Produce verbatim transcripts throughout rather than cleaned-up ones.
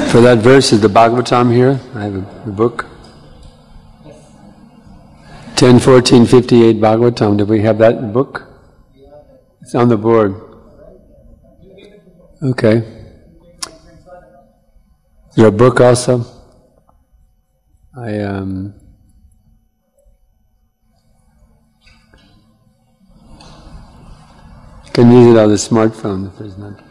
For that verse, is the Bhagavatam here? I have a, a book. ten fourteen fifty-eight Bhagavatam. Do we have that book? It's on the board. Okay. Is there a book also? I um. You can use it on the smartphone if there's not.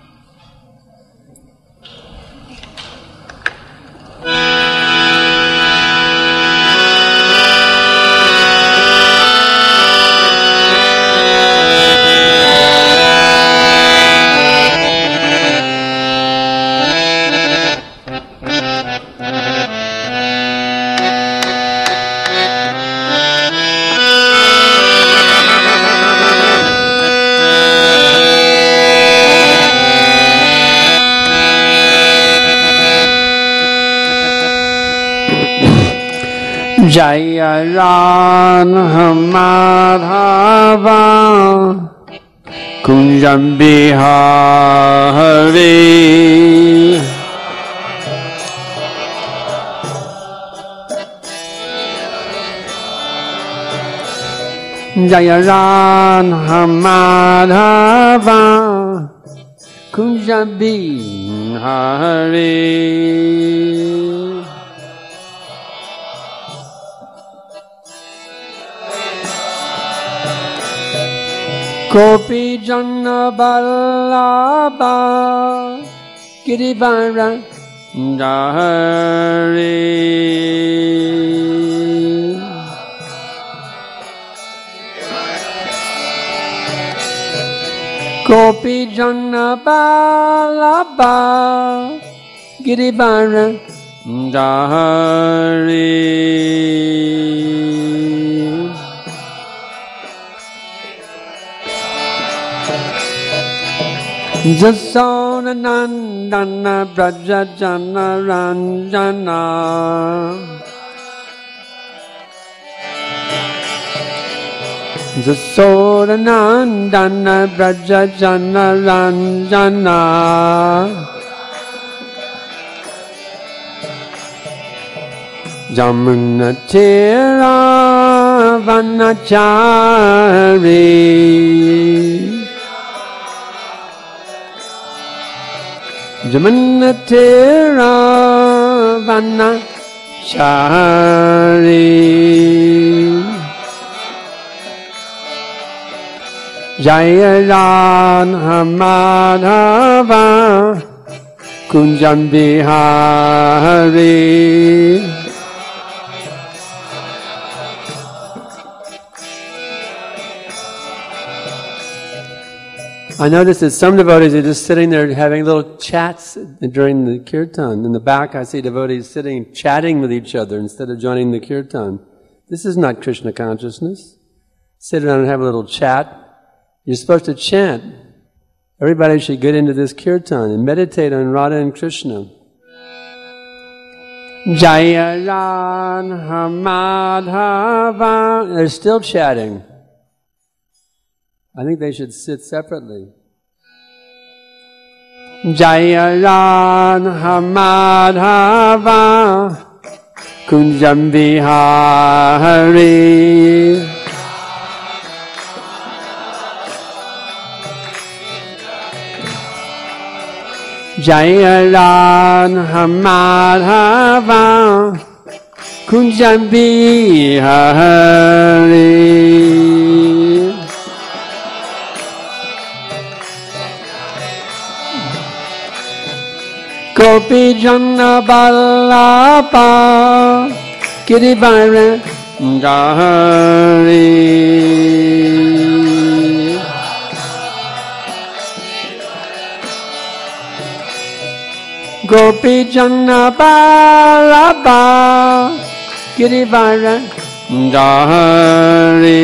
Jaya Radha Madhava Kunjam Bihari Jaya Radha Madhava Kunjam Bihari Gopi Jana Vallabha Girivara Dhari Gopi Jana Vallabha Girivara Dhari Jasoda Nandana Braja Jana Ranjana Jasoda Nandana Braja Jana Ranjana Jamuna Tira Vanachari Jamuna Tira Vanachari Jaya Radha Madhava Kunjam Bihari I notice that some devotees are just sitting there having little chats during the kirtan. In the back I see devotees sitting chatting with each other instead of joining the kirtan. This is not Krishna consciousness. Sit around and have a little chat. You're supposed to chant. Everybody should get into this kirtan and meditate on Radha and Krishna. Jaya Radha Madhava. They're still chatting. I think they should sit separately. Jaya Radha Madhava Kunjam Bihari Jaya Radha Madhava Kunjam Bihari Gopi Jana Vallabha Girivara Dhari Gopi Jana Vallabha Girivara Dhari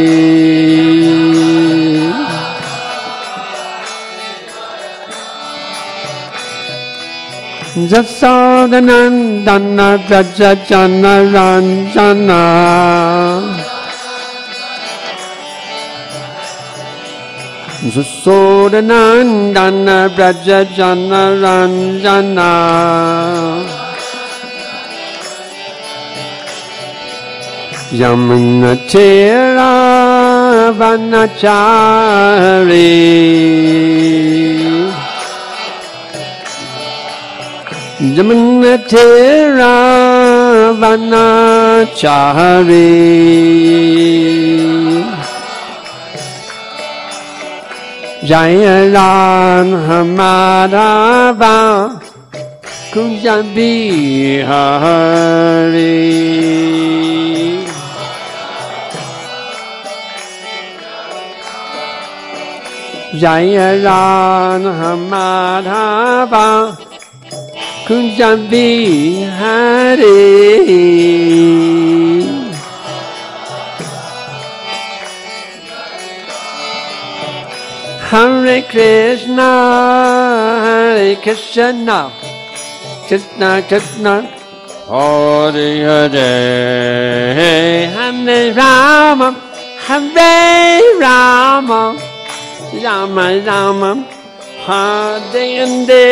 Jasoda Nandana Braja Jana Ranjana Jasoda Nandana Braja Jana Ranjana Yamunatira Vanachari Yamunatira Vanachari Jaya Ram Hamadava Kunjabi Hari Jaya Ram Hamadava Kunjabi Hari Hare Krishna, Hare Krishna, Krishna Krishna, Hare Hare, Hare Rama, Hare Rama, Rama Rama, Hare Hare.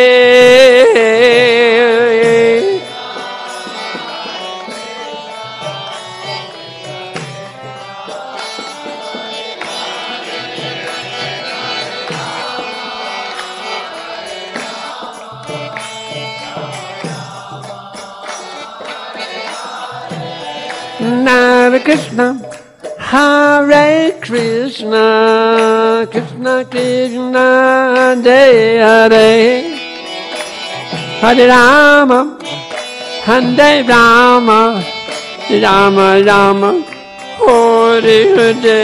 Hare Krishna, Hare Krishna, Krishna Krishna, Hare Hare, Hare Rama, Hare Rama, Rama Rama, Hare Hare.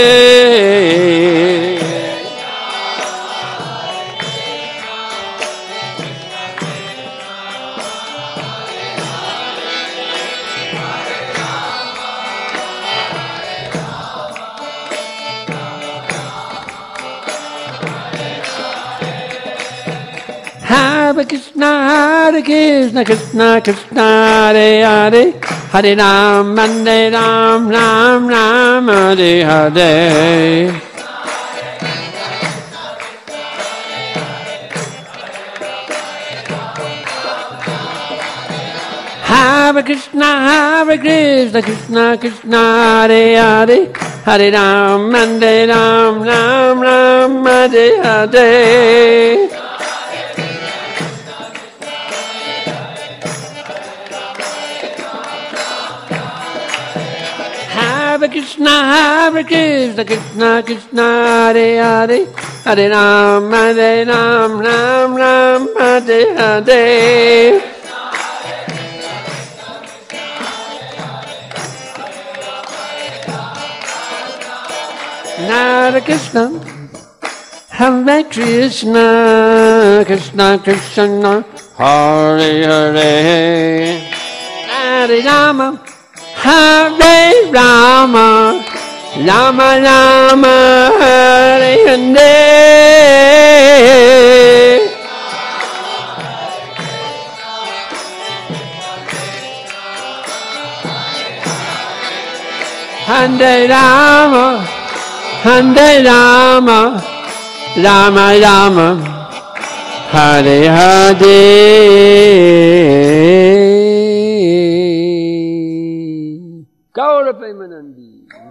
Hare Krishna, Hare Krishna, Krishna Krishna, Hare Hare, Hare Ram, Hare Ram, Ram Ram, Hare Hare. Hare Krishna, Hare Krishna, Krishna Krishna, Hare Hare, Hare Ram, Hare Ram, Ram Ram, Hare Hare. Hare Krishna, Hare Krishna, Krishna Krishna, Hare Hare, Hare Ram, Hare Ram, Ram Ram, Hare Hare. Hare Krishna, Hare Krishna, Krishna Krishna, Hare Hare, Hare Rama, Hare Rama, Rama Rama, Hare Hare. Hare Rama, Hare Rama, Rama Rama, Hare Hare. Gaura Premanandi.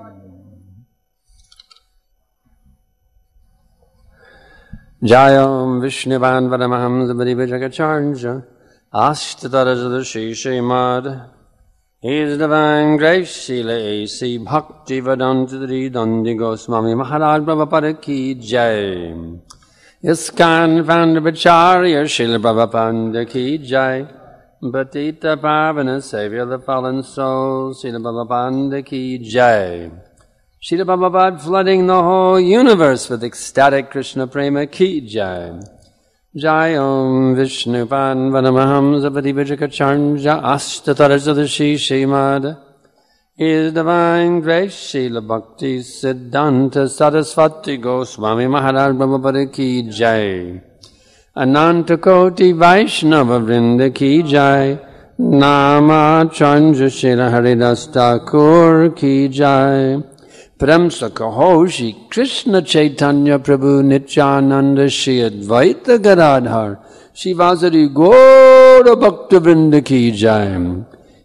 Jayam Vishnuvan Vadamaham Zabadiva Jagacharja Ashtadaraja Shri Mad. His divine grace, Sila A C Bhakti Vedanta Dandi Goswami Maharaj Prabhupada Ki Jai. Iskan founder Bacharya Srila Prabhupada Ki Jai. Patita Pavana, Savior of the fallen souls, Srila Prabhupada Ki Jai. Srila Prabhupada flooding the whole universe with ecstatic Krishna Prema Ki Jai. Jai Om Vishnu Pan Vanamaham Zavadi Vijakacharja Ashtatarajadarshi Shrimad. His divine grace, Srila Bhakti Siddhanta Saraswati Goswami Maharaj Prabhupada Ki Jai. Ananta Koti Vaishnava Vrinda Ki Jai. Nama Chanja Shira Haridas Thakur Ki Jai. Premsa Kahoshi Krishna Chaitanya Prabhu Nityananda Shri Advaita Gadadhar Shivasari Gaura Bhakta Vrinda Ki Jai.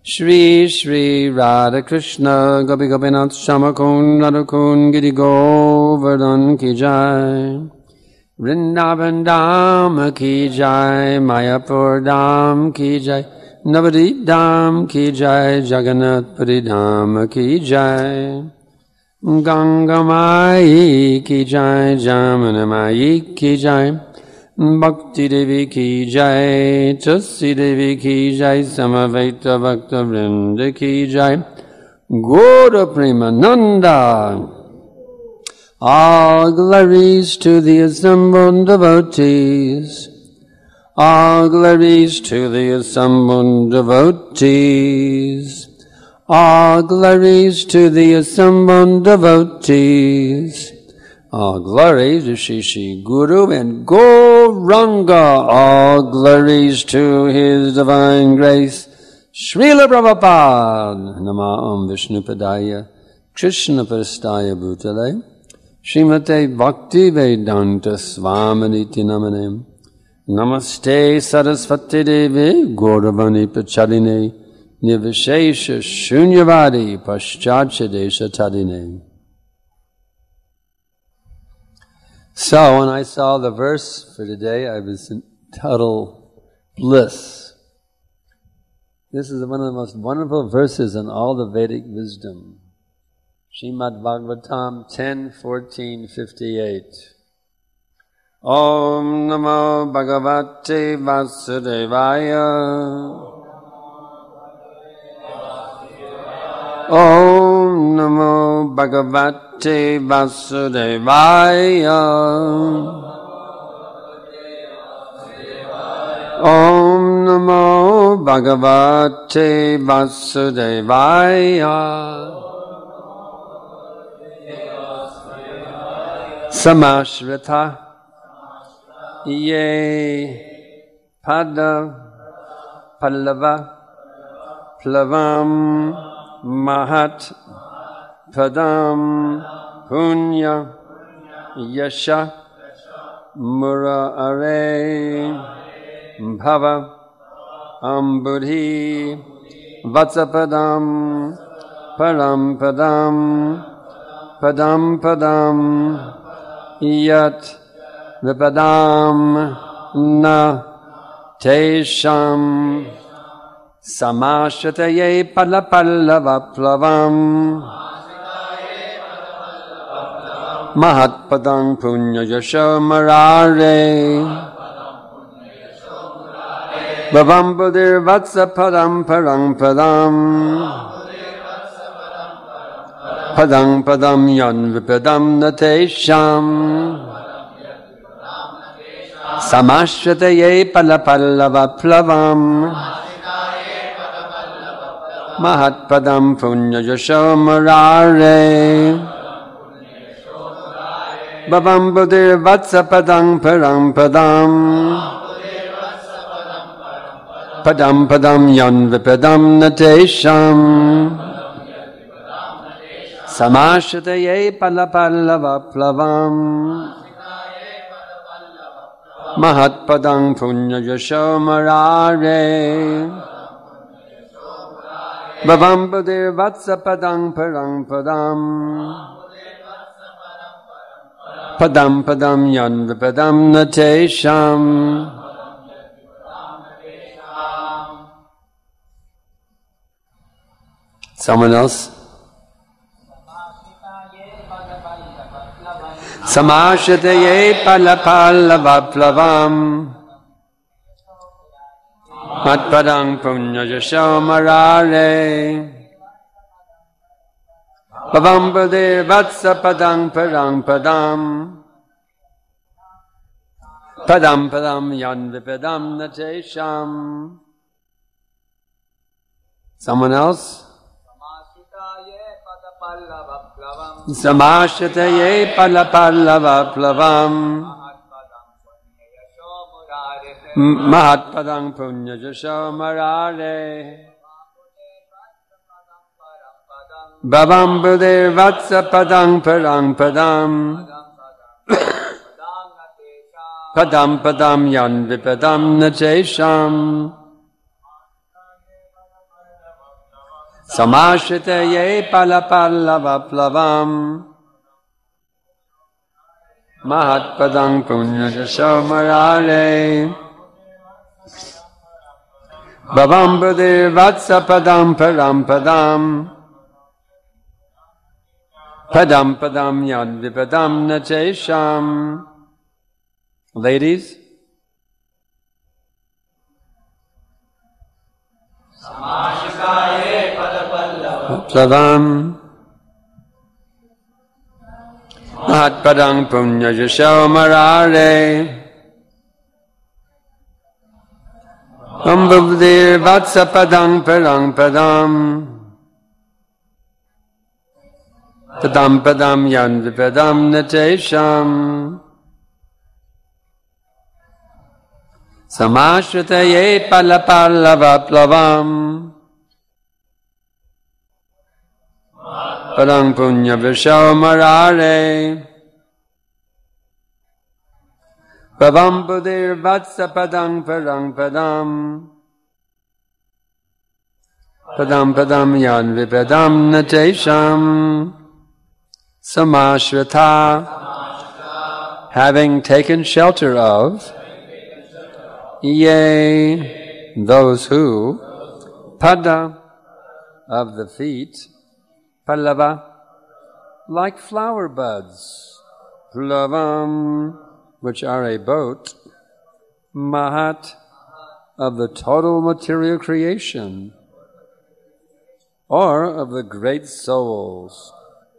Shri Shri Radha Krishna Gopi Gopinath Shamakun Radhakun Giri Govardhan Ki Jai Vrindavan Dham Ki Jai Mayapur Dham Ki Jai Navadip Dham Ki Jai Jagannath Puri Dham Ki Jai Ganga Mai Ki Jai Jamuna Mai Ki Jai Bhakti Devi Ki Jai Tusi Devi Ki Jai Samavaita Bhakta Vrinda Ki Jai Gaura Premananda. All glories to the assembled devotees. All glories to the assembled devotees. All glories to the assembled devotees. All glories to Shri Shri Guru and Gauranga. All glories to His divine grace. Srila Prabhupada. Nama Om Vishnupadaya Krishna Prastaya Bhutale Srimate Bhakti Vedanta Swaminiti Namane Namaste Saraswati Devi Gauravani Pachaline Nivishesha Shunyavadi Paschadesha Desha Tadine. So when I saw the verse for today, I was in total bliss. This is one of the most wonderful verses in all the Vedic wisdom. Srimad Bhagavatam ten fourteen fifty-eight. Om Namo Bhagavate Vasudevaya. Om Namo Bhagavate Vasudevaya. Om Namo Bhagavate Vasudevaya. Samashrita Ye Pada Pallava Plavam Mahat Padam Punya Yasha Mura Are Bhava Ambudhi Vatsapadam Param Padam Padam Padam Yat Vipadam Na Tesham Samashataye Palapallava Plavam Mahatpadam Punya Yasha Marare Bhavambudir Vatsa Padam Parang Padam Padam Padam Yan Vipadam Natesham Samashataye Palapallava Plavam Mahatpadam Punya Yasha Marare Bhavambudir Vatsa Padam Parang Padam Padam Padam Yan Vipadam Natesham Samashataye Palapallava Plavam Mahatpadam Punya Yasha Marare Bhavambudir Vatsa Padam Parang Padam Padam Padam Yan Vipadam Natesham Someone else? Samashataye Palapallava Plavam Matpadam Punya Yasha Marare Bhavambudir Vatsa Padam Parang Padam Padam Padam Yan Vipadam Natesham. Someone else? Samashataye Palapallava Plavam Mahatpadam Punya Yasha Marare Bhavambudir Vatsa Padam Parang Padam Padam Padam Yan Vipadam Natesham Samashritaye palapallavaplavam Mahatpadang punyajashomarare Bhavam Buddhir Vatsapadam Param Padam Padam Padam Yadvipadam Nachesham. Ladies? Plavam Mahatpadang punyajashomarare Ambavdir Vatsapadang Parang Padam Padam Padam Yanvipadam Natesham Samashritaye Palapallavaplavam Padang Punya Vishomarare Bhavam Buddhir Vatsapadang Parang Padam Padam Padam Yanvipadam Natesham Samashrita, having taken shelter of, yea, those who, pada, of the feet, pallava, like flower buds, plavam, which are a boat, mahat, of the total material creation, or of the great souls.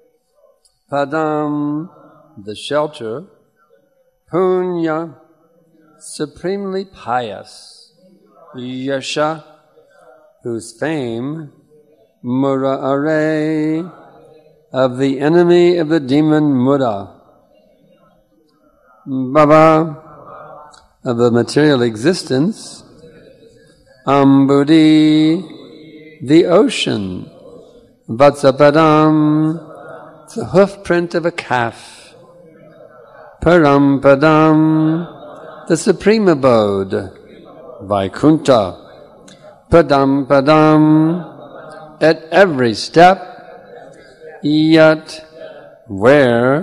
Padam, the shelter, punya, supremely pious, yasha, whose fame, mura are, of the enemy of the demon Mura, baba, of the material existence, ambudi, the ocean, vatsapadam, the hoof print of a calf, param padam, the supreme abode, Vaikunta, padam padam, at every step, yet where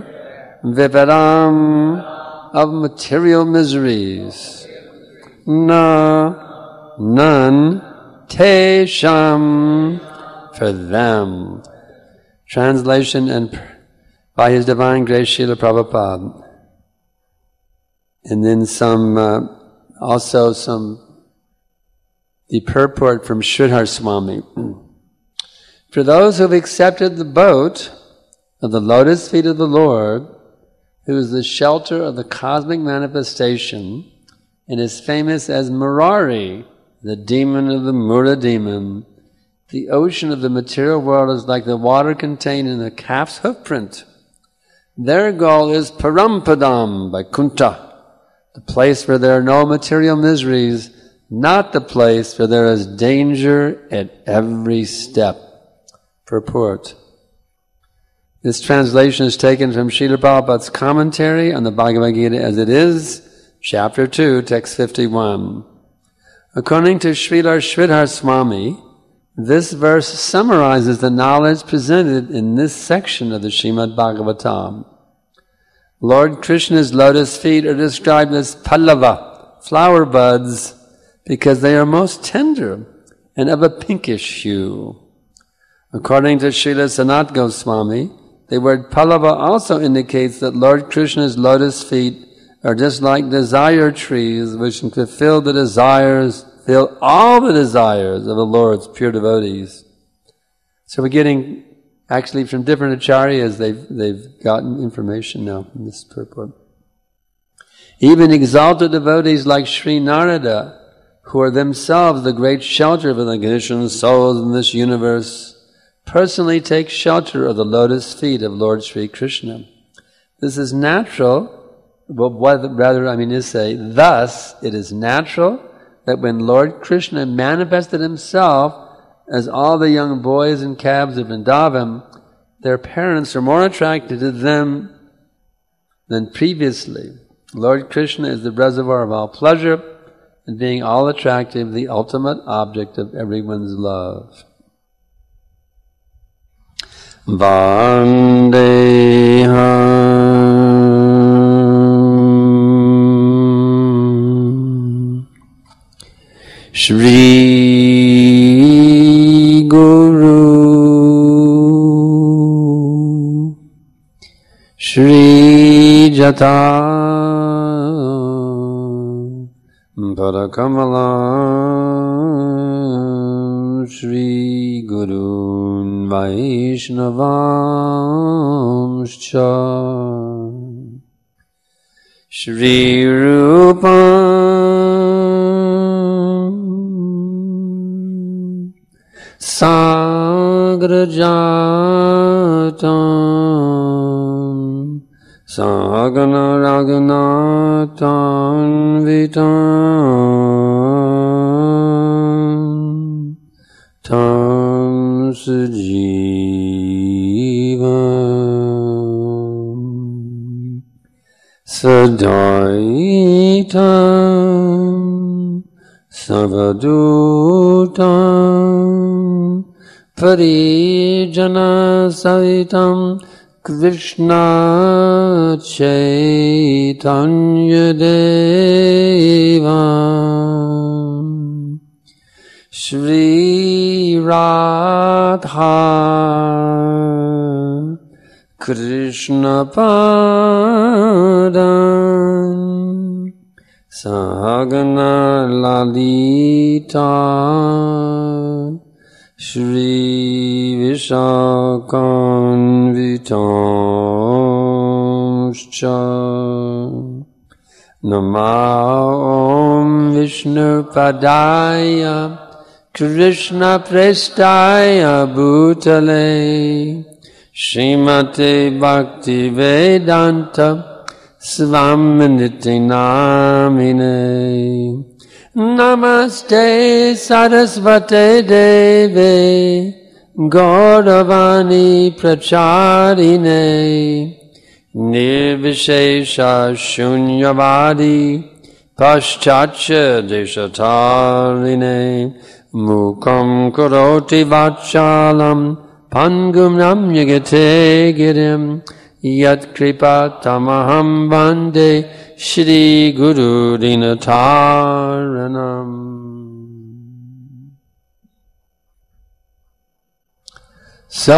vipadam, of material miseries, na, none, te sham, for them. Translation and by His Divine Grace Srila Prabhupada. And then some, uh, also some, the purport from Sridhar Swami. For those who have accepted the boat of the lotus feet of the Lord, who is the shelter of the cosmic manifestation, and is famous as Murari, the demon of the Mura demon, the ocean of the material world is like the water contained in a calf's hoofprint. Their goal is Parampadam, Vaikunta, the place where there are no material miseries, not the place where there is danger at every step. Purport. This translation is taken from Srila Prabhupada's commentary on the Bhagavad Gita as it is, chapter two, text fifty-one. According to Srila Sridhar Swami, this verse summarizes the knowledge presented in this section of the Srimad Bhagavatam. Lord Krishna's lotus feet are described as pallava, flower buds, because they are most tender and of a pinkish hue. According to Srila Sanat Goswami, the word pallava also indicates that Lord Krishna's lotus feet are just like desire trees which can fulfill the desires Fill all the desires of the Lord's pure devotees. So we're getting, actually from different acharyas, they've, they've gotten information now from this purport. Even exalted devotees like Sri Narada, who are themselves the great shelter of the conditioned souls in this universe, personally take shelter of the lotus feet of Lord Sri Krishna. This is natural, but what rather I mean is say, thus it is natural that when Lord Krishna manifested Himself as all the young boys and calves of Vrindavan, their parents are more attracted to them than previously. Lord Krishna is the reservoir of all pleasure, and being all attractive, the ultimate object of everyone's love. Vandeham Shri Guru Shri Jata Parakamala Shri Gurun Vaishnavamscha Shri Rupam Sagrajatam Sahagana Raghunathan Vitam Tam Sajivam Sadaitam Savadutam Parijana Savitam Krishna Chaitanya Devam Shri Radha Krishna Padam Sahagana Lalita Shri Vishakanvitamscha Namah Vishnu Padaya Krishna Prestaya Bhutale Srimate Bhakti Vedanta Svaminiti Namine Namaste Sarasvate Deve Gauravani Pracharine Nirvishesha Shunyavadi Paschatya Deshatarine Mukam Karoti Vachalam Pangum Namyagate Girim Yat Kripa Tamaham Bande Shri Guru Dinataranam. So,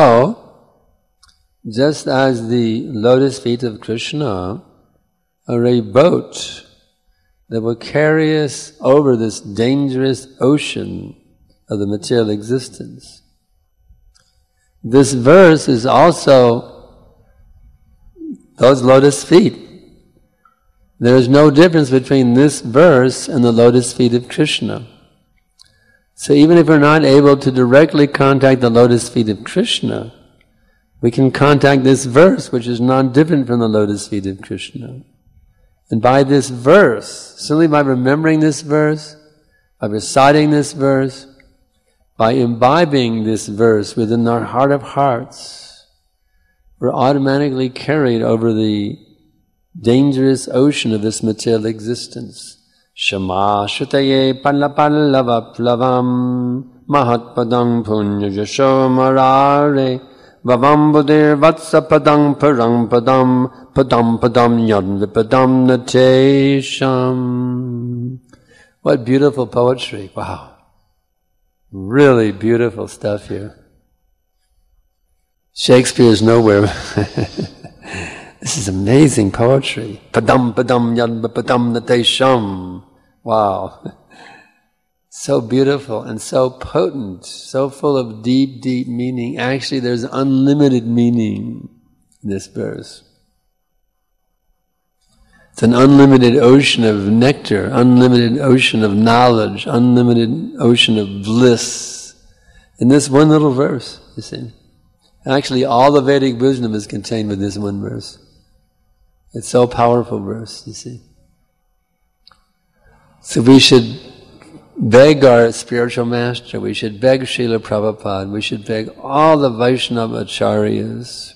just as the lotus feet of Krishna are a boat that will carry us over this dangerous ocean of the material existence, this verse is also those lotus feet. There is no difference between this verse and the lotus feet of Krishna. So even if we're not able to directly contact the lotus feet of Krishna, we can contact this verse, which is not different from the lotus feet of Krishna. And by this verse, simply by remembering this verse, by reciting this verse, by imbibing this verse within our heart of hearts, we're automatically carried over the dangerous ocean of this material existence. Shama Shutaye Pallapallava Plavam Mahatpadam Punya Jasho Marare Vavambudir Vatsa Padam Parang Padam Padam Padam Yadvipadam Natesham. What beautiful poetry. Wow. Really beautiful stuff here. Shakespeare is nowhere. This is amazing poetry. Padam padam yadva padam natesham. Wow. So beautiful and so potent, so full of deep, deep meaning. Actually, there's unlimited meaning in this verse. It's an unlimited ocean of nectar, unlimited ocean of knowledge, unlimited ocean of bliss. In this one little verse, you see. Actually, all the Vedic wisdom is contained within this one verse. It's so powerful verse, you see. So we should beg our spiritual master, we should beg Srila Prabhupada, we should beg all the Vaishnava Acharyas,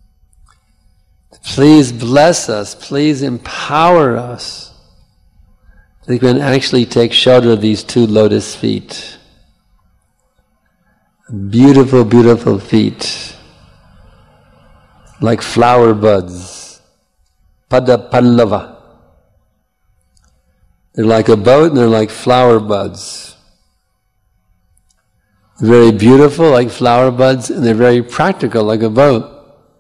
please bless us, please empower us, that we can actually take shelter of these two lotus feet. Beautiful, beautiful feet. like flower buds. Pada pallava. They're like a boat and they're like flower buds. They're very beautiful like flower buds and they're very practical like a boat.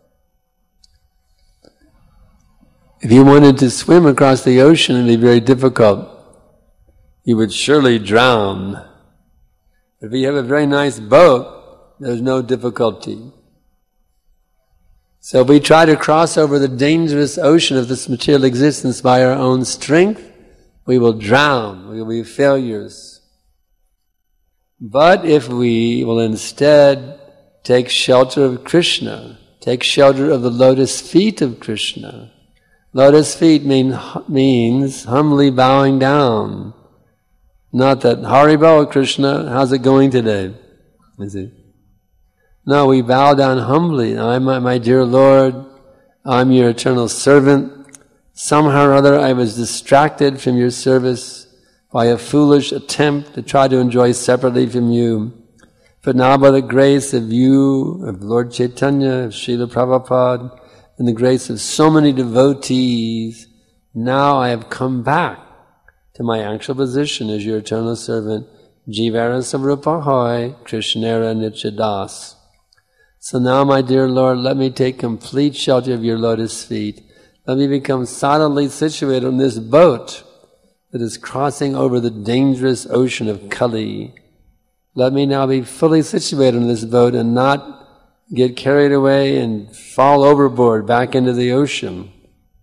If you wanted to swim across the ocean, it would be very difficult. You would surely drown. If you have a very nice boat, there's no difficulty. So if we try to cross over the dangerous ocean of this material existence by our own strength, we will drown, we will be failures. But if we will instead take shelter of Krishna, take shelter of the lotus feet of Krishna. Lotus feet mean, means humbly bowing down. Not that, Haribol Krishna, how's it going today? Is it? No, we bow down humbly. I'm my, my dear Lord, I'm your eternal servant. Somehow or other I was distracted from your service by a foolish attempt to try to enjoy separately from you. But now by the grace of you, of Lord Chaitanya, of Srila Prabhupada, and the grace of so many devotees, now I have come back to my actual position as your eternal servant, Jivara Samrupahoy, Krishnera Nityadas. So now, my dear Lord, let me take complete shelter of your lotus feet. Let me become solidly situated on this boat that is crossing over the dangerous ocean of Kali. Let me now be fully situated on this boat and not get carried away and fall overboard back into the ocean.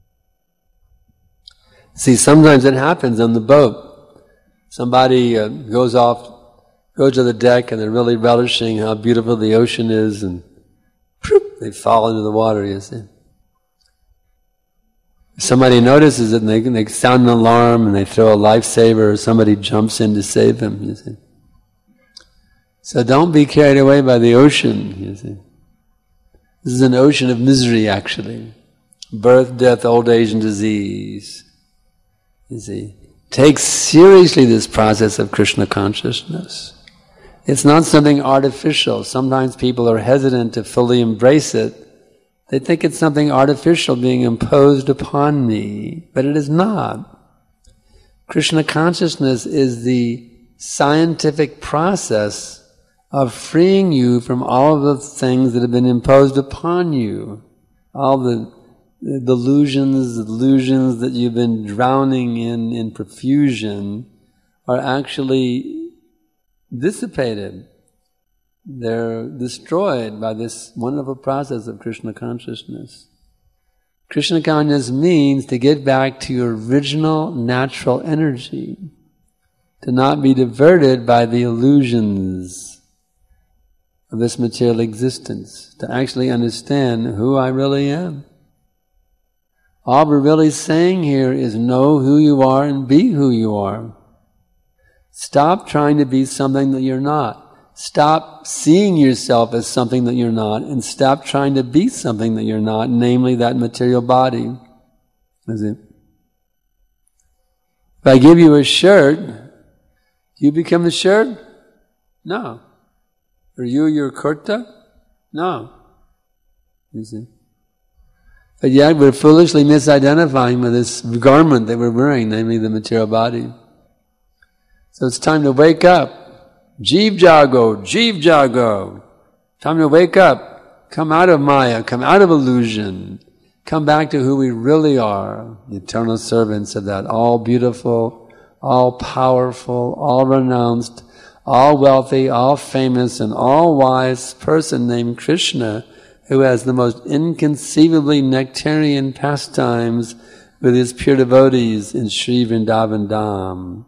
See, sometimes it happens on the boat. Somebody uh, goes off, goes to the deck and they're really relishing how beautiful the ocean is and poof, they fall into the water, you see. Somebody notices it and they, they sound an alarm and they throw a lifesaver or somebody jumps in to save them, you see. So don't be carried away by the ocean, you see. This is an ocean of misery, actually. Birth, death, old age, and disease. You see. Take seriously this process of Krishna consciousness. It's not something artificial. Sometimes people are hesitant to fully embrace it. They think it's something artificial being imposed upon me, but it is not. Krishna consciousness is the scientific process of freeing you from all of the things that have been imposed upon you, all the, the delusions, illusions that you've been drowning in in profusion are actually dissipated. They're destroyed by this wonderful process of Krishna consciousness. Krishna consciousness means to get back to your original natural energy, to not be diverted by the illusions of this material existence, to actually understand who I really am. All we're really saying here is know who you are and be who you are. Stop trying to be something that you're not. Stop seeing yourself as something that you're not, and stop trying to be something that you're not, namely that material body. Is it? If I give you a shirt, do you become the shirt? No. Are you your kurta? No. You see? But yet we're foolishly misidentifying with this garment that we're wearing, namely the material body. So it's time to wake up. Jeev jago, jeev jago. Time to wake up. Come out of Maya, come out of illusion. Come back to who we really are, the eternal servants of that all beautiful, all powerful, all renounced, all wealthy, all famous, and all wise person named Krishna, who has the most inconceivably nectarian pastimes with his pure devotees in Sri Vrindavan Dham.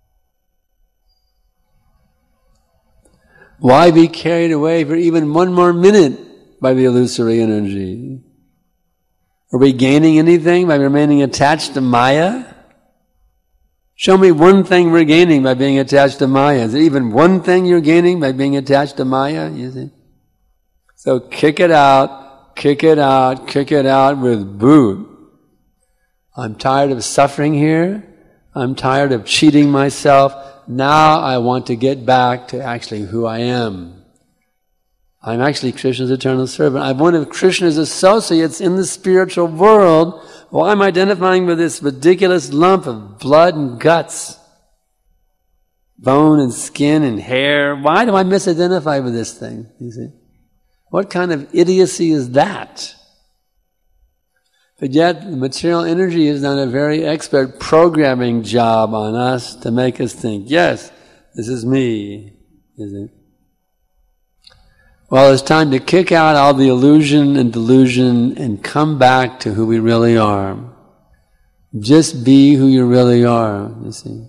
Why be carried away for even one more minute by the illusory energy? Are we gaining anything by remaining attached to Maya? Show me one thing we're gaining by being attached to Maya. Is there even one thing you're gaining by being attached to Maya? You see? So kick it out, kick it out, kick it out with boot. I'm tired of suffering here. I'm tired of cheating myself. Now I want to get back to actually who I am. I'm actually Krishna's eternal servant. I'm one of Krishna's associates in the spiritual world. Why am I identifying with this ridiculous lump of blood and guts? Bone and skin and hair. Why do I misidentify with this thing? You see? What kind of idiocy is that? But yet, the material energy has done a very expert programming job on us to make us think, yes, this is me, is it? Well, it's time to kick out all the illusion and delusion and come back to who we really are. Just be who you really are, you see.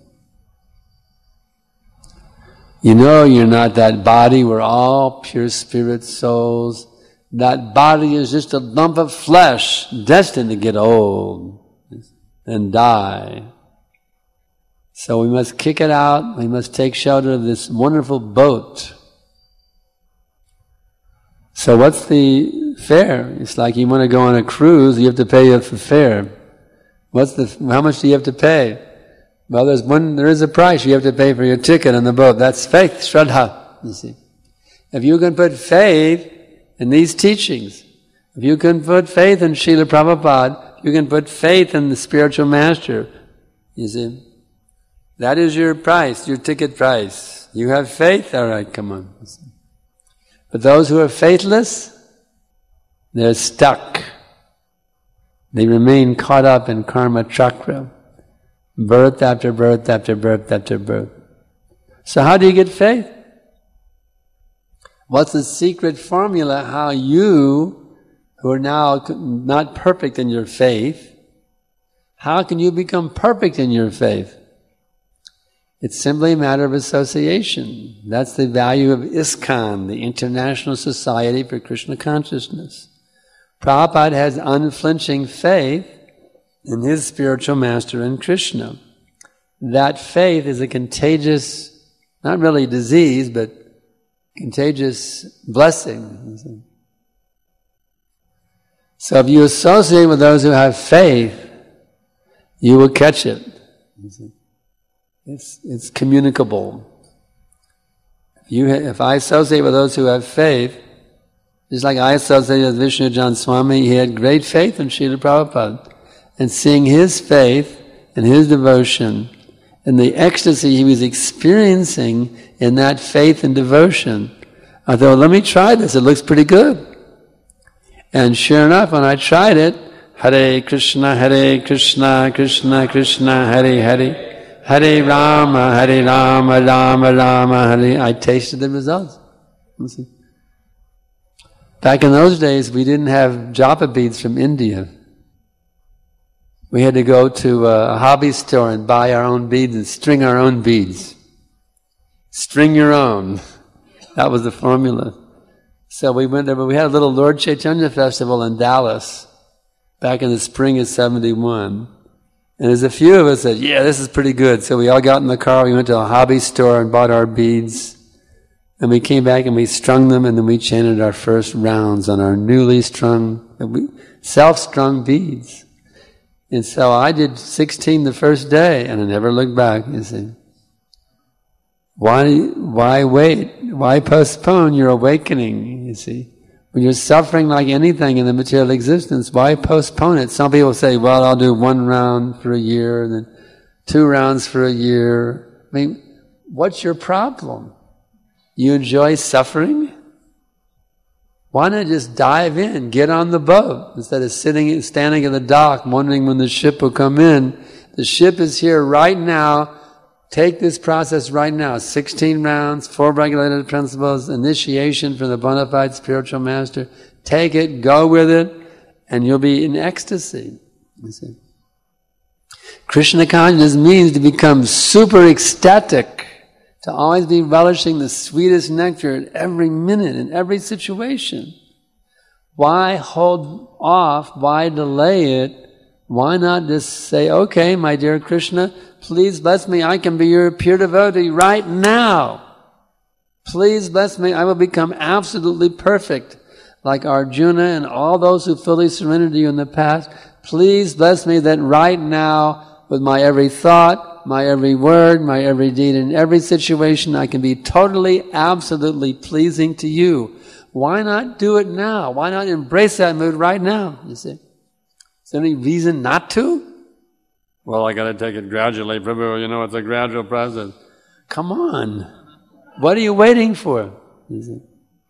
You know you're not that body. We're all pure spirit souls. That body is just a lump of flesh destined to get old and die. So we must kick it out. We must take shelter of this wonderful boat. So what's the fare? It's like you want to go on a cruise, you have to pay for fare. What's the, how much do you have to pay? Well, there's one, there is a price you have to pay for your ticket on the boat. That's faith, Shraddha, you see. If you can put faith in these teachings, if you can put faith in Srila Prabhupada, you can put faith in the spiritual master, you see. That is your price, your ticket price. You have faith, all right, come on. But those who are faithless, they're stuck. They remain caught up in karma chakra. Birth after birth after birth after birth. So how do you get faith? What's the secret formula how you, who are now not perfect in your faith, how can you become perfect in your faith? It's simply a matter of association. That's the value of ISKCON, the International Society for Krishna Consciousness. Prabhupada has unflinching faith in his spiritual master in Krishna. That faith is a contagious, not really disease, but contagious blessing. So if you associate with those who have faith, you will catch it. It's, it's communicable. If, you, if I associate with those who have faith, just like I associated with Vishnujan Swami, he had great faith in Srila Prabhupada. And seeing his faith and his devotion and the ecstasy he was experiencing in that faith and devotion, I thought, well, let me try this, it looks pretty good. And sure enough, when I tried it, Hare Krishna, Hare Krishna, Krishna Krishna, Hare Hare, Hare Rama, Hare Rama, Rama Rama, Hare, I tasted the results. Back in those days, we didn't have japa beads from India. We had to go to a hobby store and buy our own beads and string our own beads. String your own. That was the formula. So we went there, but we had a little Lord Chaitanya festival in Dallas back in the spring of seventy-one. And there's a few of us that, yeah, this is pretty good. So we all got in the car, we went to a hobby store and bought our beads. And we came back and we strung them, and then we chanted our first rounds on our newly strung, self-strung beads. And so I did sixteen the first day, and I never looked back, you see. Why, why wait? Why postpone your awakening, you see? When you're suffering like anything in the material existence, why postpone it? Some people say, well, I'll do one round for a year, and then two rounds for a year. I mean, what's your problem? You enjoy suffering? Why not just dive in, get on the boat, instead of sitting, standing at the dock, wondering when the ship will come in? The ship is here right now. Take this process right now. sixteen rounds, four regulated principles, initiation from the bona fide spiritual master. Take it, go with it, and you'll be in ecstasy. You see? Krishna consciousness means to become super ecstatic, to always be relishing the sweetest nectar at every minute, in every situation. Why hold off? Why delay it? Why not just say, okay, my dear Krishna, please bless me, I can be your pure devotee right now. Please bless me, I will become absolutely perfect, like Arjuna and all those who fully surrendered to you in the past. Please bless me that right now, with my every thought, my every word, my every deed, in every situation, I can be totally, absolutely pleasing to you. Why not do it now? Why not embrace that mood right now? You see? Is there any reason not to? Well, I got to take it gradually, Prabhu. You know, it's a gradual process. Come on. What are you waiting for? You see?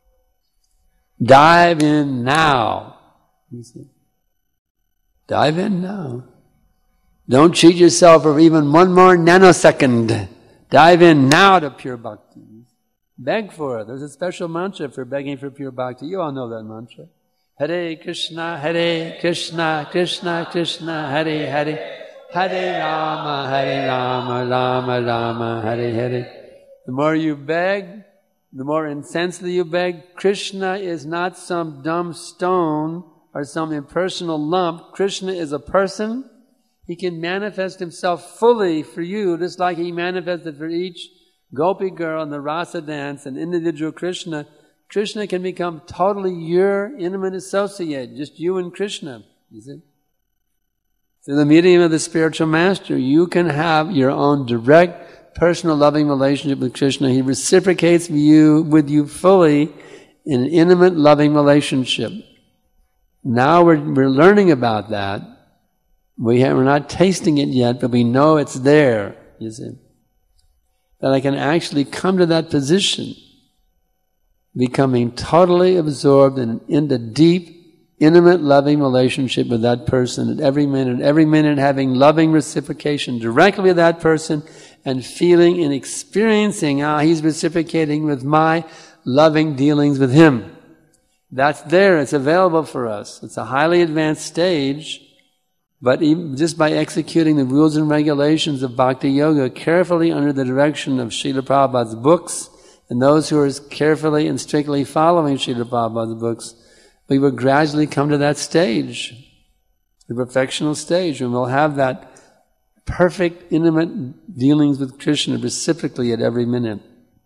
Dive in now. You see? Dive in now. Don't cheat yourself for even one more nanosecond. Dive in now to pure bhakti. Beg for it. There's a special mantra for begging for pure bhakti. You all know that mantra. Hare Krishna, Hare Krishna, Krishna Krishna, Hare Hare. Hare Rama, Hare Rama, Rama Rama, Hare Hare. The more you beg, the more intensely you beg. Krishna is not some dumb stone or some impersonal lump. Krishna is a person. He can manifest himself fully for you, just like he manifested for each gopi girl in the rasa dance, an individual Krishna. Krishna can become totally your intimate associate, just you and Krishna. You see? Through the medium of the spiritual master, you can have your own direct, personal, loving relationship with Krishna. He reciprocates with you, with you fully in an intimate, loving relationship. Now we're, we're learning about that. We have, we're not tasting it yet, but we know it's there, you see. That I can actually come to that position, becoming totally absorbed in, in the deep, intimate, loving relationship with that person at every minute, every minute having loving reciprocation directly with that person and feeling and experiencing how he's reciprocating with my loving dealings with him. That's there, it's available for us. It's a highly advanced stage, but even just by executing the rules and regulations of Bhakti Yoga carefully under the direction of Srila Prabhupada's books, and those who are carefully and strictly following Srila Prabhupada's books, we will gradually come to that stage, the perfectional stage, and we'll have that perfect, intimate dealings with Krishna reciprocally at every minute.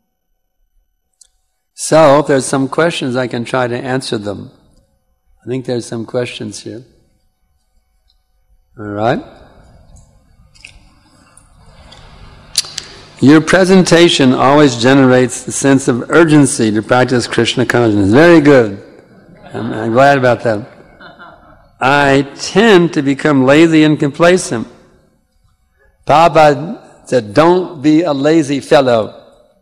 So, if there's some questions, I can try to answer them. I think there's some questions here. All right? Your presentation always generates the sense of urgency to practice Krishna consciousness. Very good. I'm, I'm glad about that. I tend to become lazy and complacent. Prabhupada said, don't be a lazy fellow.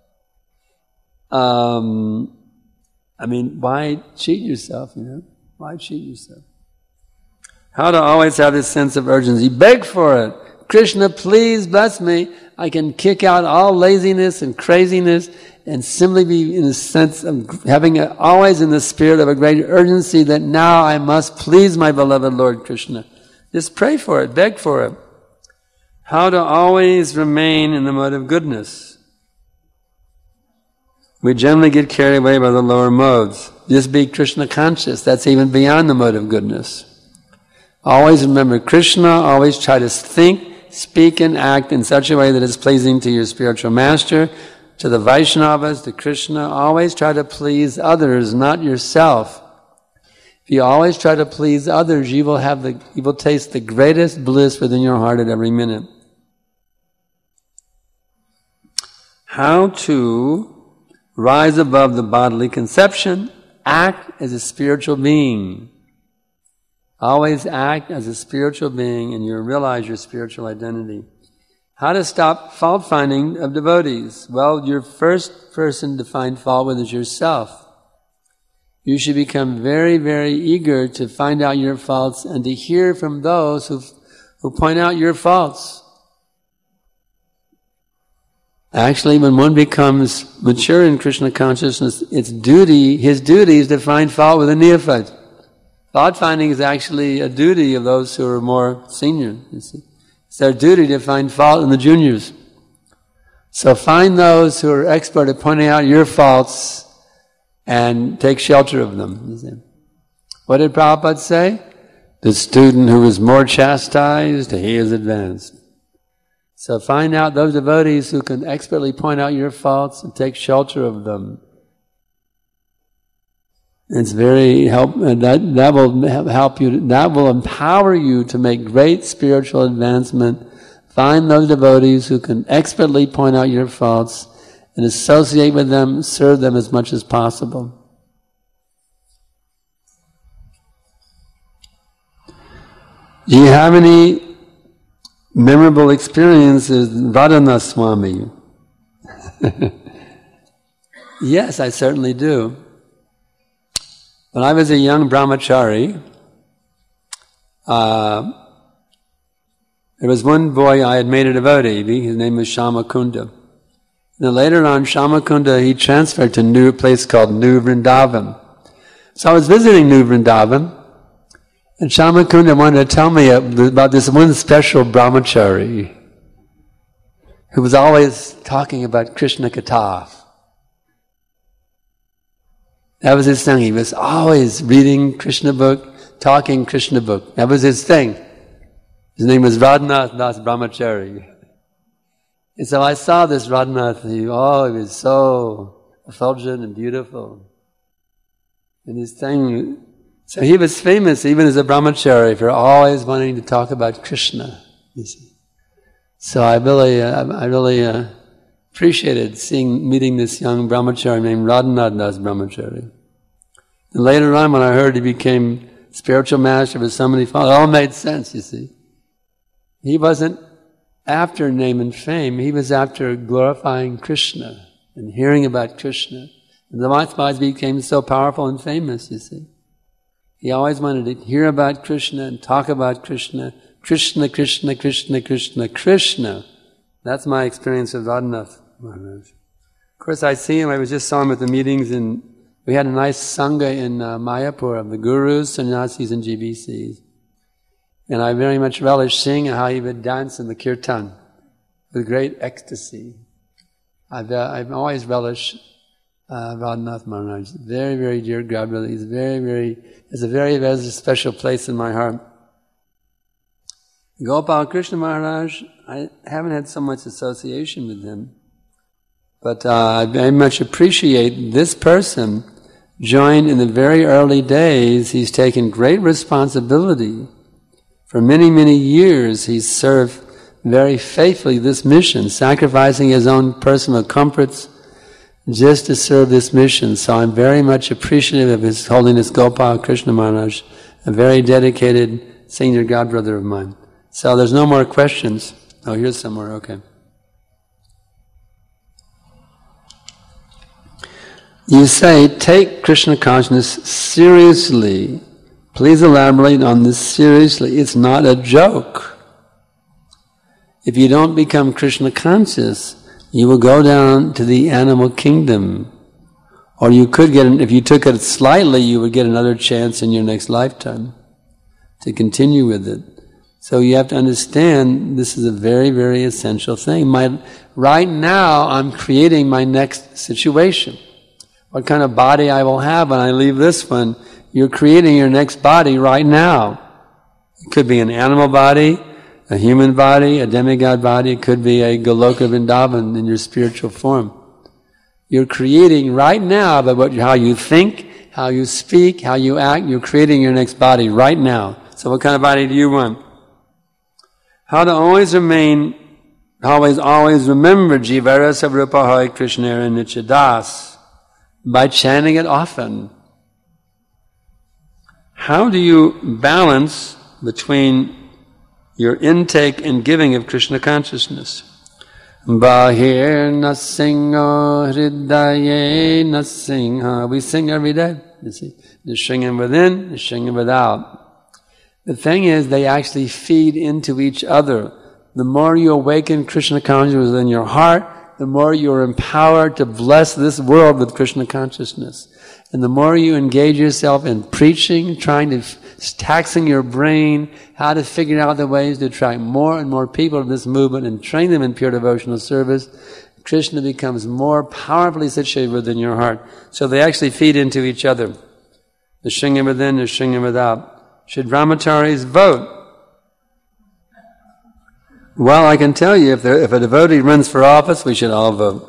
Um, I mean, why cheat yourself, you know? Why cheat yourself? How to always have this sense of urgency. Beg for it. Krishna, please bless me. I can kick out all laziness and craziness and simply be in a sense of having a, always in the spirit of a great urgency that now I must please my beloved Lord Krishna. Just pray for it, beg for it. How to always remain in the mode of goodness. We generally get carried away by the lower modes. Just be Krishna conscious. That's even beyond the mode of goodness. Always remember Krishna. Always try to think, speak and act in such a way that is pleasing to your spiritual master, to the Vaishnavas, to Krishna. Always try to please others, not yourself. If you always try to please others, you will have the, you will taste the greatest bliss within your heart at every minute. How to rise above the bodily conception, act as a spiritual being. Always act as a spiritual being and you realize your spiritual identity. How to stop fault finding of devotees? Well, your first person to find fault with is yourself. You should become very, very eager to find out your faults and to hear from those who who point out your faults. Actually, when one becomes mature in Krishna consciousness, its duty, his duty is to find fault with a neophyte. Fault finding is actually a duty of those who are more senior, you see. It's their duty to find fault in the juniors. So find those who are expert at pointing out your faults and take shelter of them, you see. What did Prabhupada say? The student who is more chastised, he is advanced. So find out those devotees who can expertly point out your faults and take shelter of them. It's very help. That that will help you. That will empower you to make great spiritual advancement. Find those devotees who can expertly point out your faults and associate with them, serve them as much as possible. Do you have any memorable experiences with Radhanath Swami? Yes, I certainly do. When I was a young brahmachari, uh, there was one boy I had made a devotee. His name was Shamakunda. And then later on, Shamakunda, he transferred to a new place called New Vrindavan. So I was visiting New Vrindavan, and Shamakunda wanted to tell me about this one special brahmachari who was always talking about Krishna Katha. That was his thing. He was always reading Krishna book, talking Krishna book. That was his thing. His name was Radhanath Das Brahmachari. And so I saw this Radhanath, he, oh, he was so effulgent and beautiful. And his thing, so he was famous even as a brahmachari for always wanting to talk about Krishna, you see. So I really, uh, I really uh, appreciated seeing, meeting this young brahmachari named Radhanath Das Brahmachari. And later on when I heard he became spiritual master with so many followers, it all made sense, you see. He wasn't after name and fame, he was after glorifying Krishna and hearing about Krishna. And the Mahatmas became so powerful and famous, you see. He always wanted to hear about Krishna and talk about Krishna. Krishna, Krishna, Krishna, Krishna, Krishna. That's my experience with Radhanath Maharaj. Of course, I see him, I was just saw him at the meetings, and we had a nice sangha in uh, Mayapur of the gurus, sannyasis, and G B Cs. And I very much relish seeing how he would dance in the kirtan with great ecstasy. I've, uh, I've always relished uh, Radhanath Maharaj. Very, very dear God, brother. He's very, very, has a very, very special place in my heart. Gopal Krishna Maharaj, I haven't had so much association with him, but uh, I very much appreciate this person joined in the very early days. He's taken great responsibility. For many, many years he's served very faithfully this mission, sacrificing his own personal comforts just to serve this mission. So I'm very much appreciative of His Holiness Gopal Krishna Maharaj, a very dedicated senior godbrother of mine. So there's no more questions. Oh, here's some more, okay. You say, take Krishna consciousness seriously. Please elaborate on this seriously. It's not a joke. If you don't become Krishna conscious, you will go down to the animal kingdom. Or you could get, if you took it slightly, you would get another chance in your next lifetime to continue with it. So you have to understand this is a very, very essential thing. My, right now, I'm creating my next situation. What kind of body I will have when I leave this one. You're creating your next body right now. It could be an animal body, a human body, a demigod body. It could be a Goloka Vrindavan in your spiritual form. You're creating right now by what, how you think, how you speak, how you act. You're creating your next body right now. So what kind of body do you want? How to always remain, always, always remember Jivara Savrupa Hai Krishnera Nichadas by chanting it often. How do you balance between your intake and giving of Krishna consciousness? Bahir Nasingha Hridaye Nasingha. We sing every day, you see. There's singing within, there's singing without. The thing is, they actually feed into each other. The more you awaken Krishna consciousness within your heart, the more you're empowered to bless this world with Krishna consciousness. And the more you engage yourself in preaching, trying to, taxing your brain, how to figure out the ways to attract more and more people to this movement and train them in pure devotional service, Krishna becomes more powerfully situated within your heart. So they actually feed into each other. The Shringa within, the Shringa without. Should brahmacharis vote? Well, I can tell you, if, there, if a devotee runs for office, we should all vote.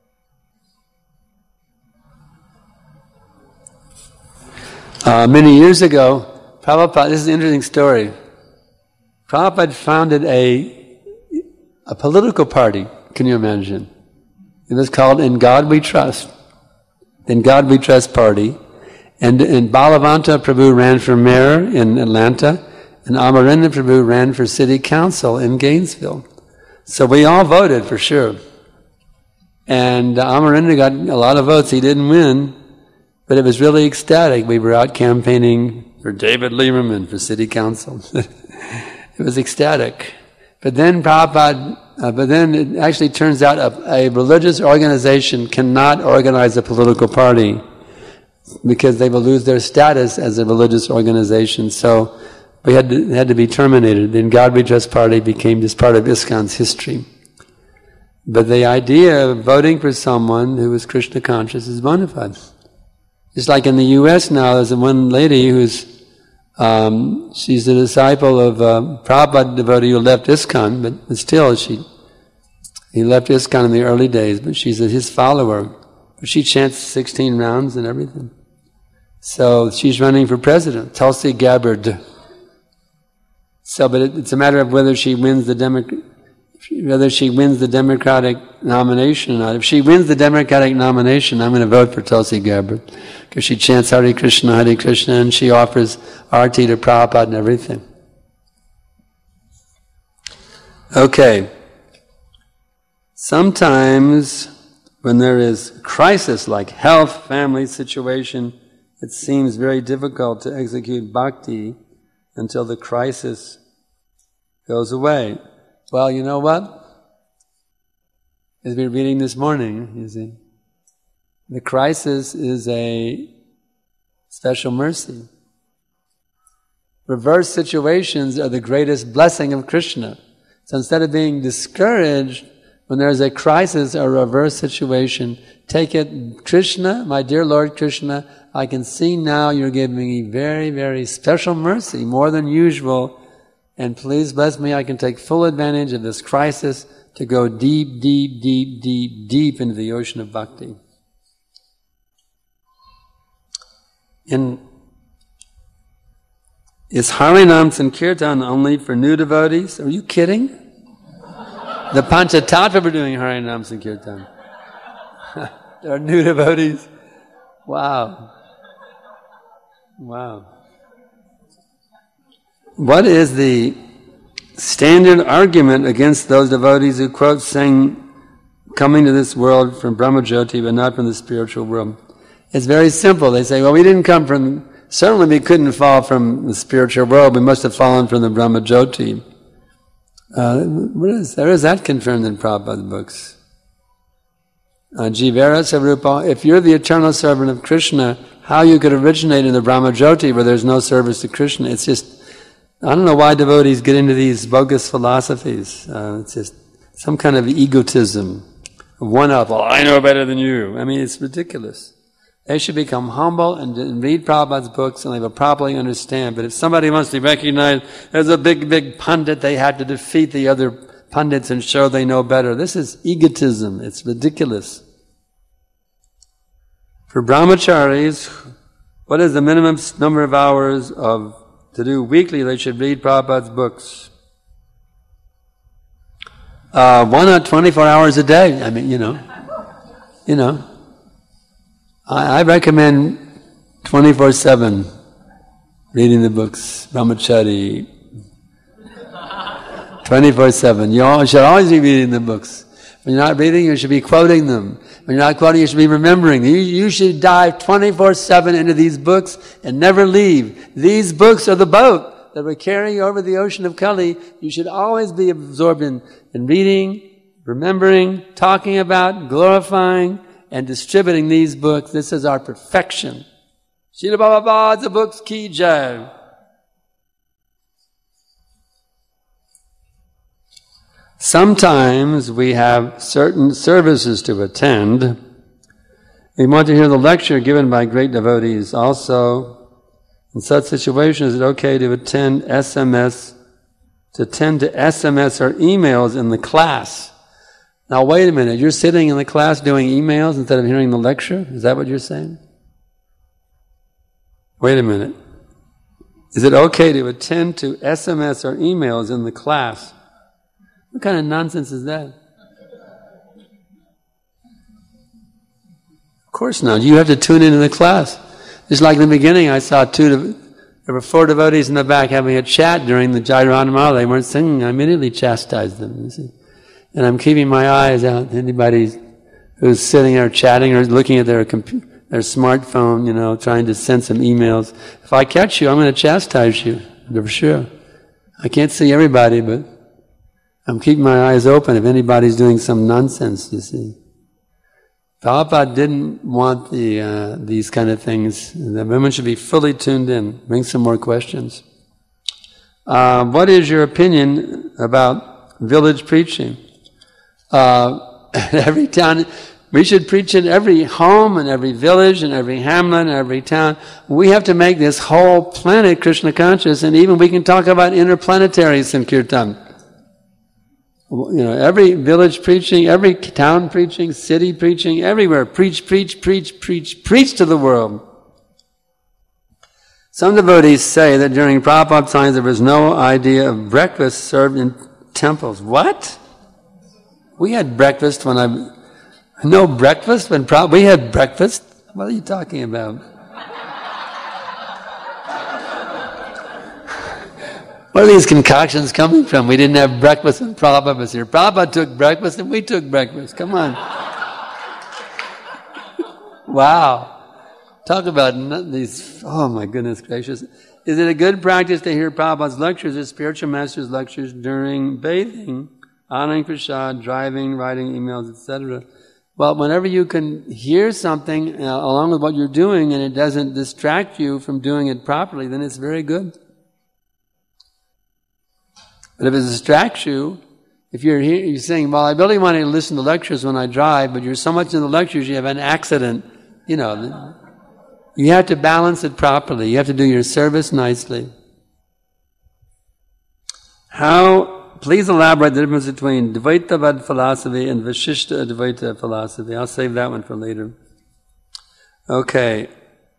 Uh, many years ago, Prabhupada, this is an interesting story. Prabhupada founded a, a political party, can you imagine? It was called In God We Trust. In God We Trust Party. And, and Balavanta Prabhu ran for mayor in Atlanta, and Amarendra Prabhu ran for city council in Gainesville. So we all voted for sure. And Amarendra got a lot of votes. He didn't win, but it was really ecstatic. We were out campaigning for David Lieberman for city council. It was ecstatic. But then Prabhupada, uh, but then it actually turns out a, a religious organization cannot organize a political party because they will lose their status as a religious organization. So we had to, had to be terminated. Then God We Trust Party became just part of ISKCON's history. But the idea of voting for someone who is Krishna conscious is bona fide. Just like in the U S now, there's one lady who's, um, she's a disciple of a Prabhupada devotee who left ISKCON, but, but still she, he left ISKCON in the early days, but she's a, his follower. But she chants sixteen rounds and everything. So she's running for president, Tulsi Gabbard. So, but it, it's a matter of whether she wins the Democrat, whether she wins the Democratic nomination or not. If she wins the Democratic nomination, I'm going to vote for Tulsi Gabbard because she chants Hare Krishna, Hare Krishna, and she offers arti to Prabhupada and everything. Okay. Sometimes when there is crisis like health, family situation, it seems very difficult to execute bhakti until the crisis goes away. Well, you know what? As we were reading this morning, you see, the crisis is a special mercy. Reverse situations are the greatest blessing of Krishna. So instead of being discouraged when there's a crisis or reverse situation, take it, Krishna, my dear Lord Krishna, I can see now you're giving me very, very special mercy, more than usual, and please bless me, I can take full advantage of this crisis to go deep, deep, deep, deep, deep into the ocean of bhakti. In, is Harinam Sankirtan only for new devotees? Are you kidding? The Panchatattva were doing Harinam Sankirtan. There are new devotees. Wow. Wow. What is the standard argument against those devotees who quote saying, coming to this world from Brahmajyoti but not from the spiritual world? It's very simple. They say, well, we didn't come from, certainly we couldn't fall from the spiritual world, we must have fallen from the Brahmajyoti. Uh, what is, there is that confirmed in Prabhupada's books. Uh, Jivera Sarupa, if you're the eternal servant of Krishna, how you could originate in the Brahmajyoti where there's no service to Krishna? It's just, I don't know why devotees get into these bogus philosophies. Uh, it's just some kind of egotism. One up, well, I know better than you. I mean, it's ridiculous. They should become humble and, and read Prabhupada's books and they will properly understand. But if somebody wants to recognize there's a big, big pundit, they have to defeat the other pundits and show they know better. This is egotism. It's ridiculous. For brahmacharis, what is the minimum number of hours of to do weekly? They should read Prabhupada's books. Uh, why not twenty-four hours a day? I mean, you know, you know. I, I recommend twenty-four seven reading the books, brahmachari. twenty-four seven. You all should always be reading the books. When you're not reading, you should be quoting them. When you're not quoting, you should be remembering. You, you should dive twenty-four seven into these books and never leave. These books are the boat that we're carrying over the ocean of Kali. You should always be absorbed in, in reading, remembering, talking about, glorifying, and distributing these books. This is our perfection. Srila Prabhupada, the books ki jai. Sometimes we have certain services to attend. We want to hear the lecture given by great devotees also. In such situations, is it okay to attend S M S, to attend to S M S or emails in the class? Now wait a minute, you're sitting in the class doing emails instead of hearing the lecture? Is that what you're saying? Wait a minute. Is it okay to attend to S M S or emails in the class? What kind of nonsense is that? Of course not. You have to tune into the class. Just like in the beginning, I saw two, There were four devotees in the back having a chat during the Jairanamala. They weren't singing. I immediately chastised them. You see? And I'm keeping my eyes out. Anybody who's sitting there chatting or looking at their computer, their smartphone, you know, trying to send some emails. If I catch you, I'm going to chastise you, for sure. I can't see everybody, but I'm keeping my eyes open if anybody's doing some nonsense, you see. Prabhupada didn't want the uh, these kind of things. The women should be fully tuned in. Bring some more questions. Uh, what is your opinion about village preaching? Uh, every town, we should preach in every home and every village and every hamlet and every town. We have to make this whole planet Krishna conscious, and even we can talk about interplanetary Sankirtan. You know, every village preaching, every town preaching, city preaching, everywhere. Preach, preach, preach, preach, preach to the world. Some devotees say that during Prabhupada times there was no idea of breakfast served in temples. What? We had breakfast when I... No breakfast when Prabhupada... We had breakfast? What are you talking about? Where are these concoctions coming from? We didn't have breakfast when Prabhupada was here. Prabhupada took breakfast and we took breakfast. Come on. Wow. Talk about these... Oh my goodness gracious. Is it a good practice to hear Prabhupada's lectures or spiritual master's lectures during bathing, honoring prasad, driving, writing emails, et cetera? Well, whenever you can hear something uh, along with what you're doing and it doesn't distract you from doing it properly, then it's very good. But if it distracts you, if you're here, you're saying, well, I really want to listen to lectures when I drive, but you're so much in the lectures you have an accident, you know. You have to balance it properly. You have to do your service nicely. How, please elaborate the difference between Dvaitavad philosophy and Vishishta Advaita philosophy. I'll save that one for later. Okay.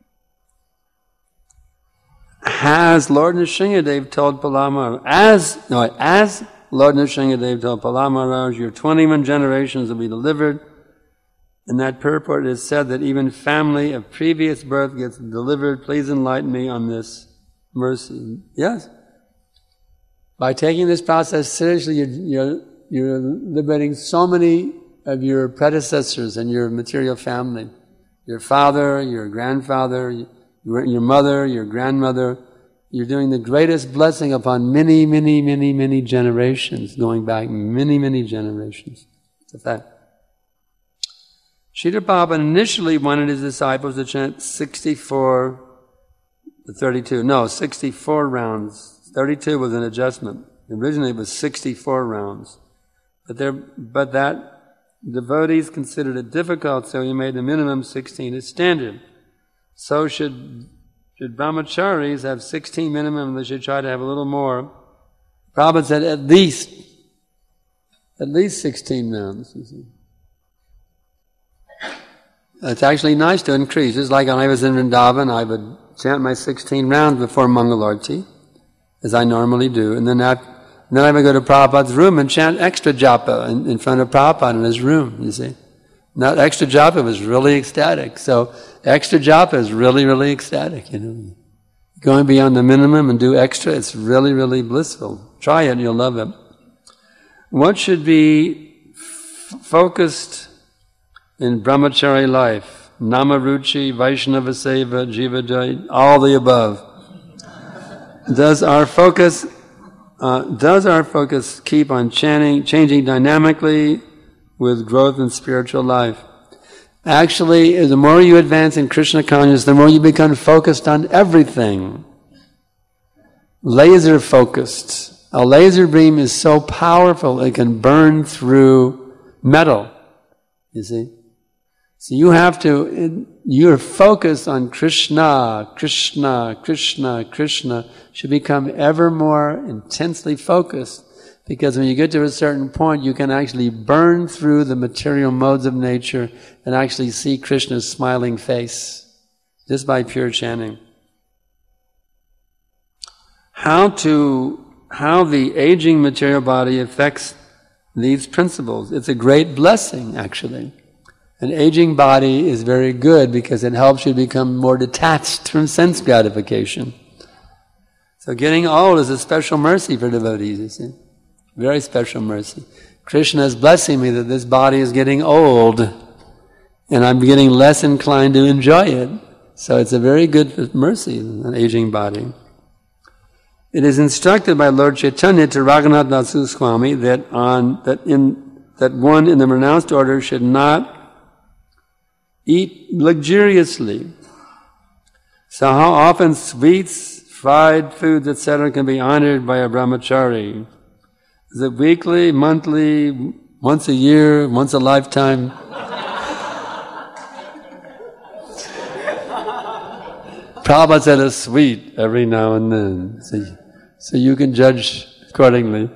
Has Lord Nrsingadev told Prahlad, as, no, as Lord Nrsingadev told Prahlad Maharaj, your twenty-one generations will be delivered. In that purport it is said that even family of previous birth gets delivered. Please enlighten me on this mercy. Yes. By taking this process seriously, you're, you're, you're liberating so many of your predecessors and your material family. Your father, your grandfather, your mother, your grandmother. You're doing the greatest blessing upon many, many, many, many generations, going back many, many generations. It's a fact. Srila Prabhupada initially wanted his disciples to chant sixty-four, thirty-two, no, sixty-four rounds. thirty-two was an adjustment. Originally it was sixty-four rounds. But there, but that devotees considered it difficult, so he made the minimum sixteen as standard. So should, should brahmacharis have sixteen minimum, they should try to have a little more. Prabhupada said at least, at least sixteen rounds, you see. It's actually nice to increase. It's like when I was in Vrindavan, I would chant my sixteen rounds before Mangalarti, as I normally do, and then after, and then I would go to Prabhupada's room and chant extra japa in, in front of Prabhupada in his room, you see. Now, extra japa was really ecstatic. So, extra japa is really, really ecstatic, you know. Going beyond the minimum and do extra, it's really, really blissful. Try it and you'll love it. What should be f- focused in brahmachari life? Namaruchi, Vaishnava Seva, Jivadai, all the above. Does our focus, uh, does our focus keep on chanting, changing dynamically with growth in spiritual life? Actually, the more you advance in Krishna consciousness, the more you become focused on everything. Laser focused. A laser beam is so powerful it can burn through metal, you see. So you have to, your focus on Krishna, Krishna, Krishna, Krishna should become ever more intensely focused, because when you get to a certain point, you can actually burn through the material modes of nature and actually see Krishna's smiling face, just by pure chanting. How to, how the aging material body affects these principles. It's a great blessing, actually. An aging body is very good because it helps you become more detached from sense gratification. So getting old is a special mercy for devotees, you see. Very special mercy. Krishna is blessing me that this body is getting old and I'm getting less inclined to enjoy it. So it's a very good mercy, an aging body. It is instructed by Lord Chaitanya to Raghunath Das Swami that on that in that one in the renounced order should not eat luxuriously. So how often sweets, fried foods, et cetera can be honored by a brahmachari? Is it weekly, monthly, once a year, once a lifetime? Prabhupada said a sweet every now and then, so, so you can judge accordingly.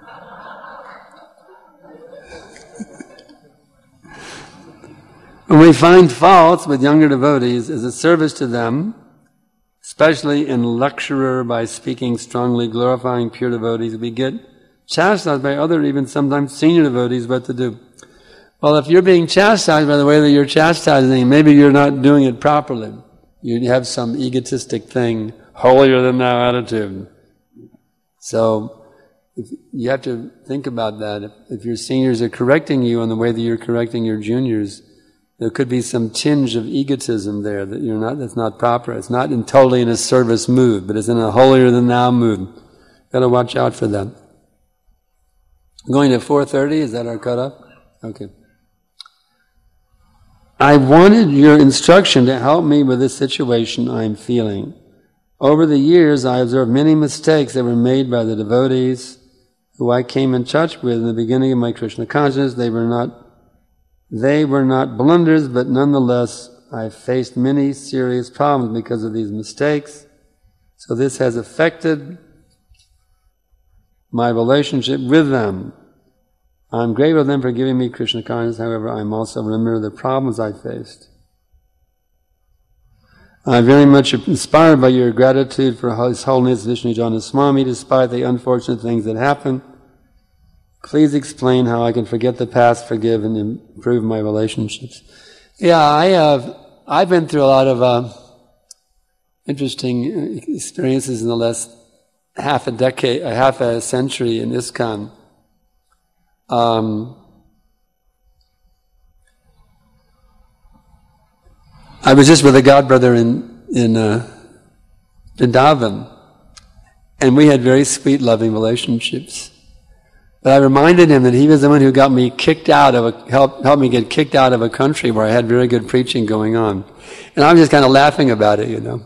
When we find faults with younger devotees as a service to them, especially in lecturer by speaking strongly, glorifying pure devotees, we get chastised by other, even sometimes senior devotees, what to do. Well, if you're being chastised by the way that you're chastising, maybe you're not doing it properly. You have some egotistic thing, holier than thou attitude. So if you have to think about that. If, if your seniors are correcting you on the way that you're correcting your juniors, there could be some tinge of egotism there that you're not. That's not proper. It's not in totally in a service mood, but it's in a holier than thou mood. Got to watch out for that. Going to four thirty. Is that our cutoff? Okay. I wanted your instruction to help me with this situation I'm feeling. Over the years, I observed many mistakes that were made by the devotees who I came in touch with in the beginning of my Krishna consciousness. They were not, they were not blunders, but nonetheless, I faced many serious problems because of these mistakes. So this has affected my relationship with them. I'm grateful to them for giving me Krishna consciousness, however, I'm also remember the problems I faced. I'm very much inspired by your gratitude for His Holiness Vishnujana Swami, despite the unfortunate things that happened. Please explain how I can forget the past, forgive, and improve my relationships. Yeah, I have, I've been through a lot of uh, interesting experiences in the last half a decade, half a century in ISKCON. Um, I was just with a godbrother in in uh, Vrindavan, and we had very sweet, loving relationships. But I reminded him that he was the one who got me kicked out of a helped helped me get kicked out of a country where I had very good preaching going on, and I was just kind of laughing about it, you know.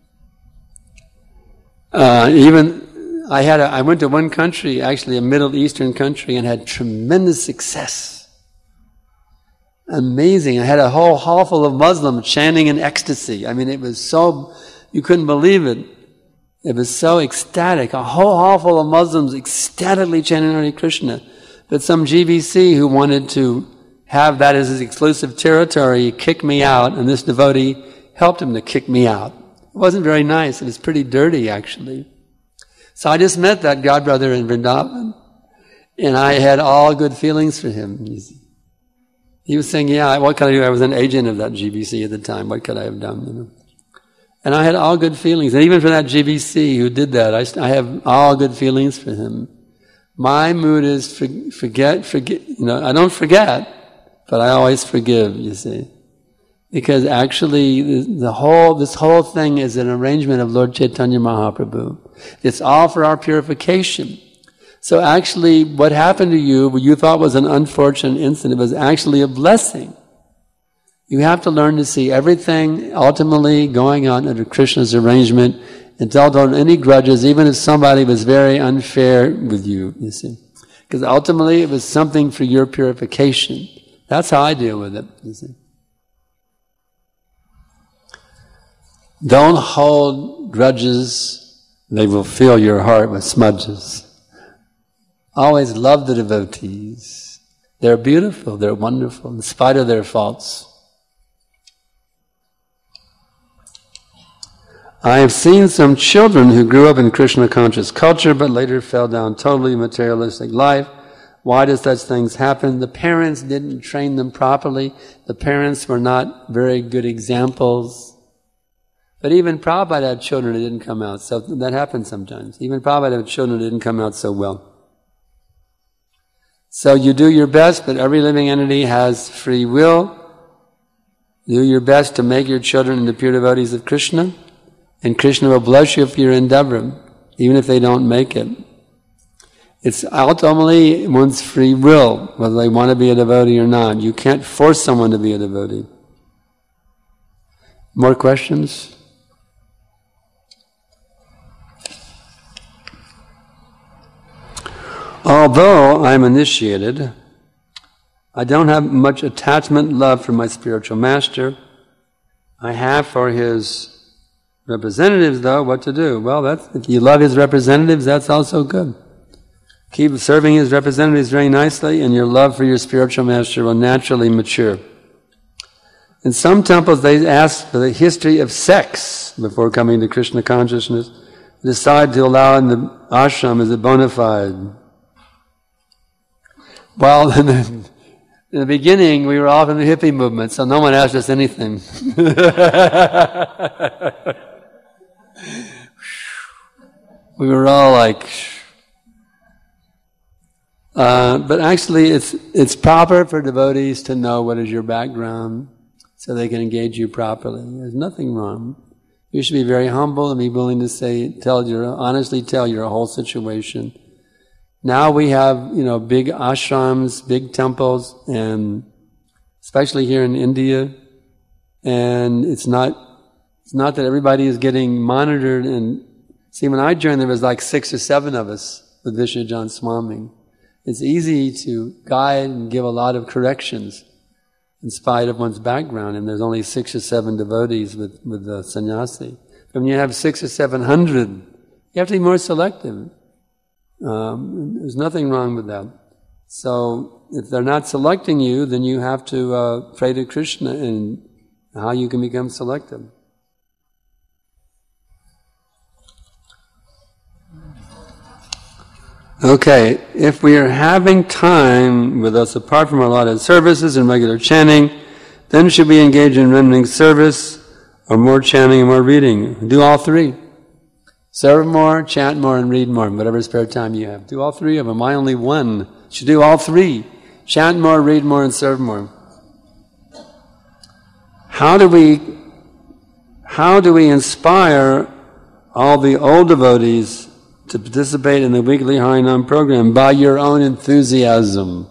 Uh, even. I had a, I went to one country, actually a Middle Eastern country, and had tremendous success. Amazing. I had a whole hall full of Muslims chanting in ecstasy. I mean, it was so, you couldn't believe it. It was so ecstatic. A whole hall full of Muslims ecstatically chanting Hare Krishna. But some G B C who wanted to have that as his exclusive territory kicked me out, and this devotee helped him to kick me out. It wasn't very nice. It was pretty dirty, actually. So I just met that godbrother in Vrindavan, and I had all good feelings for him. He was saying, yeah, what could I do? I was an agent of that G B C at the time. What could I have done? You know? And I had all good feelings. And even for that G B C who did that, I, I have all good feelings for him. My mood is for, forget, forget, you know, I don't forget, but I always forgive, you see. Because actually, the, the whole, this whole thing is an arrangement of Lord Chaitanya Mahaprabhu. It's all for our purification. So actually, what happened to you, what you thought was an unfortunate incident, was actually a blessing. You have to learn to see everything ultimately going on under Krishna's arrangement and don't hold any grudges, even if somebody was very unfair with you, you see. Because ultimately, it was something for your purification. That's how I deal with it, you see. Don't hold grudges. They will fill your heart with smudges. Always love the devotees. They're beautiful, they're wonderful, in spite of their faults. I have seen some children who grew up in Krishna-conscious culture but later fell down totally materialistic life. Why do such things happen? The parents didn't train them properly. The parents were not very good examples. But even Prabhupada had children that didn't come out, so that happens sometimes. Even Prabhupada had children that didn't come out so well. So you do your best, but every living entity has free will. Do your best to make your children into pure devotees of Krishna, and Krishna will bless you for your endeavor, even if they don't make it. It's ultimately one's free will, whether they want to be a devotee or not. You can't force someone to be a devotee. More questions? Although I'm initiated, I don't have much attachment, love for my spiritual master. I have for his representatives, though, what to do? Well, that's, if you love his representatives, that's also good. Keep serving his representatives very nicely, and your love for your spiritual master will naturally mature. In some temples, they ask for the history of sex before coming to Krishna consciousness. They decide to allow in the ashram as a bona fide. Well, in the, in the beginning, we were all in the hippie movement, so no one asked us anything. We were all like... Uh, but actually, it's it's proper for devotees to know what is your background, so they can engage you properly. There's nothing wrong. You should be very humble and be willing to say, tell your honestly tell your whole situation. Now we have, you know, big ashrams, big temples, and especially here in India, and it's not it's not that everybody is getting monitored. And see, when I joined, there was like six or seven of us with Vishnujan Swami. It's easy to guide and give a lot of corrections in spite of one's background, and there's only six or seven devotees with, with the sannyasi. But when you have six or seven hundred, you have to be more selective. Um, there's nothing wrong with that. So if they're not selecting you, then you have to uh, pray to Krishna and how you can become selective. Okay, if we are having time with us apart from our allotted services and regular chanting, then should we engage in remnant service or more chanting and more reading? Do all three. Serve more, chant more, and read more, whatever spare time you have. Do all three of them. Why only one? You should do all three. Chant more, read more, and serve more. How do we, how do we inspire all the old devotees to participate in the weekly Harinam program? By your own enthusiasm.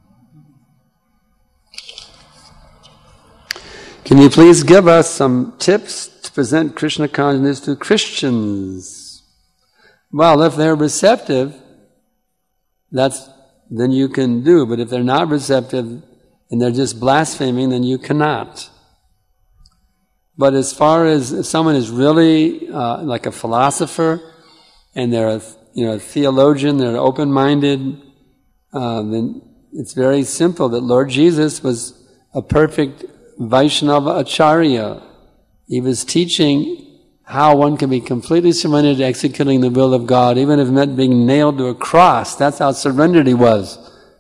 Can you please give us some tips to present Krishna consciousness to Christians? Well, if they're receptive, that's then you can do. But if they're not receptive and they're just blaspheming, then you cannot. But as far as if someone is really uh, like a philosopher, and they're a, you know, a theologian, they're open-minded, uh, then it's very simple that Lord Jesus was a perfect Vaishnava Acharya. He was teaching how one can be completely surrendered to executing the will of God, even if it meant being nailed to a cross. That's how surrendered he was.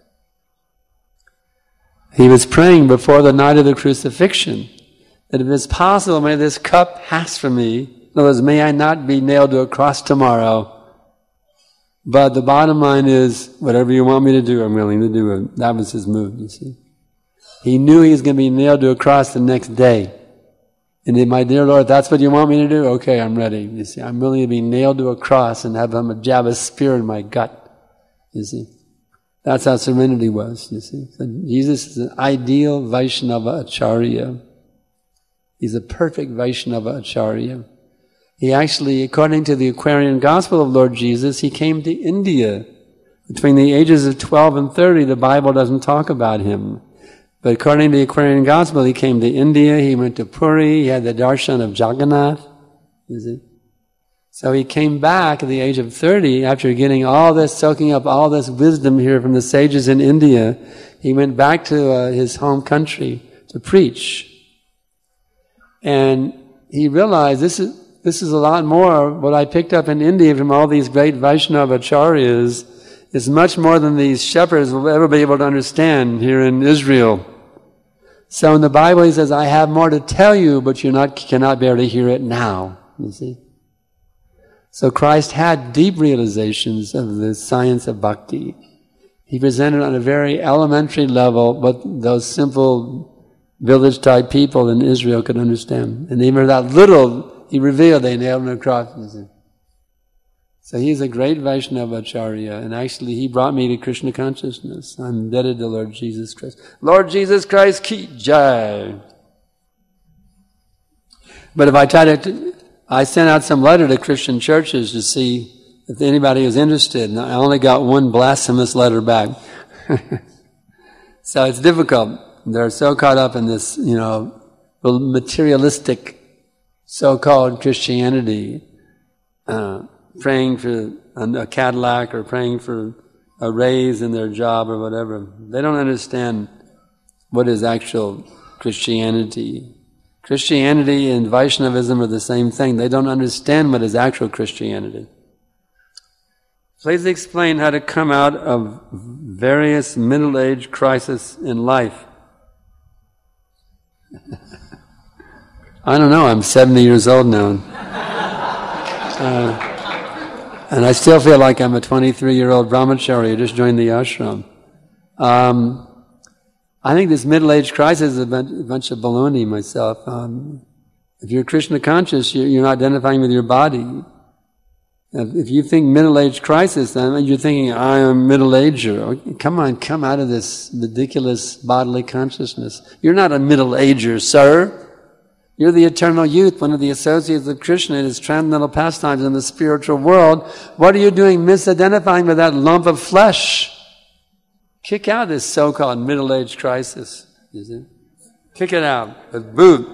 He was praying before the night of the crucifixion that if it's possible, may this cup pass from me. In other words, may I not be nailed to a cross tomorrow, but the bottom line is, whatever you want me to do, I'm willing to do it. That was his mood, you see. He knew he was going to be nailed to a cross the next day. And then, my dear Lord, that's what you want me to do? Okay, I'm ready, you see. I'm willing to be nailed to a cross and have him jab a spear in my gut, you see. That's how surrendered he was, you see. So Jesus is an ideal Vaishnava Acharya. He's a perfect Vaishnava Acharya. He actually, according to the Aquarian Gospel of Lord Jesus, he came to India. Between the ages of twelve and thirty, the Bible doesn't talk about him. But according to the Aquarian Gospel, he came to India, he went to Puri, he had the darshan of Jagannath. Is it? So he came back at the age of thirty, after getting all this, soaking up all this wisdom here from the sages in India. He went back to uh, his home country to preach. And he realized this is This is a lot more, what I picked up in India from all these great Vaishnava Acharyas is much more than these shepherds will ever be able to understand here in Israel. So in the Bible he says, I have more to tell you, but you not, cannot bear to hear it now. You see? So Christ had deep realizations of the science of bhakti. He presented on a very elementary level what those simple village-type people in Israel could understand. And even that little he revealed, they nailed him to the cross. So he's a great Vaishnava Acharya, and actually he brought me to Krishna consciousness. I'm indebted to Lord Jesus Christ. Lord Jesus Christ ki jai! But if I try to, I sent out some letter to Christian churches to see if anybody was interested, and I only got one blasphemous letter back. So it's difficult. They're so caught up in this, you know, materialistic so-called Christianity, uh, praying for a Cadillac or praying for a raise in their job or whatever. They don't understand what is actual Christianity. Christianity and Vaishnavism are the same thing. They don't understand what is actual Christianity. Please explain how to come out of various middle-age crises in life. I don't know, I'm seventy years old now. Uh, and I still feel like I'm a twenty-three-year-old brahmachari who just joined the ashram. Um, I think this middle-age crisis is a bunch of baloney myself. Um, if you're Krishna conscious, you're, you're not identifying with your body. If you think middle-age crisis, then you're thinking, I am middle-ager. Come on, come out of this ridiculous bodily consciousness. You're not a middle-ager, sir. You're the eternal youth, one of the associates of Krishna in his transcendental pastimes in the spiritual world. What are you doing misidentifying with that lump of flesh? Kick out this so-called middle-age crisis. You see? Kick it out with boot.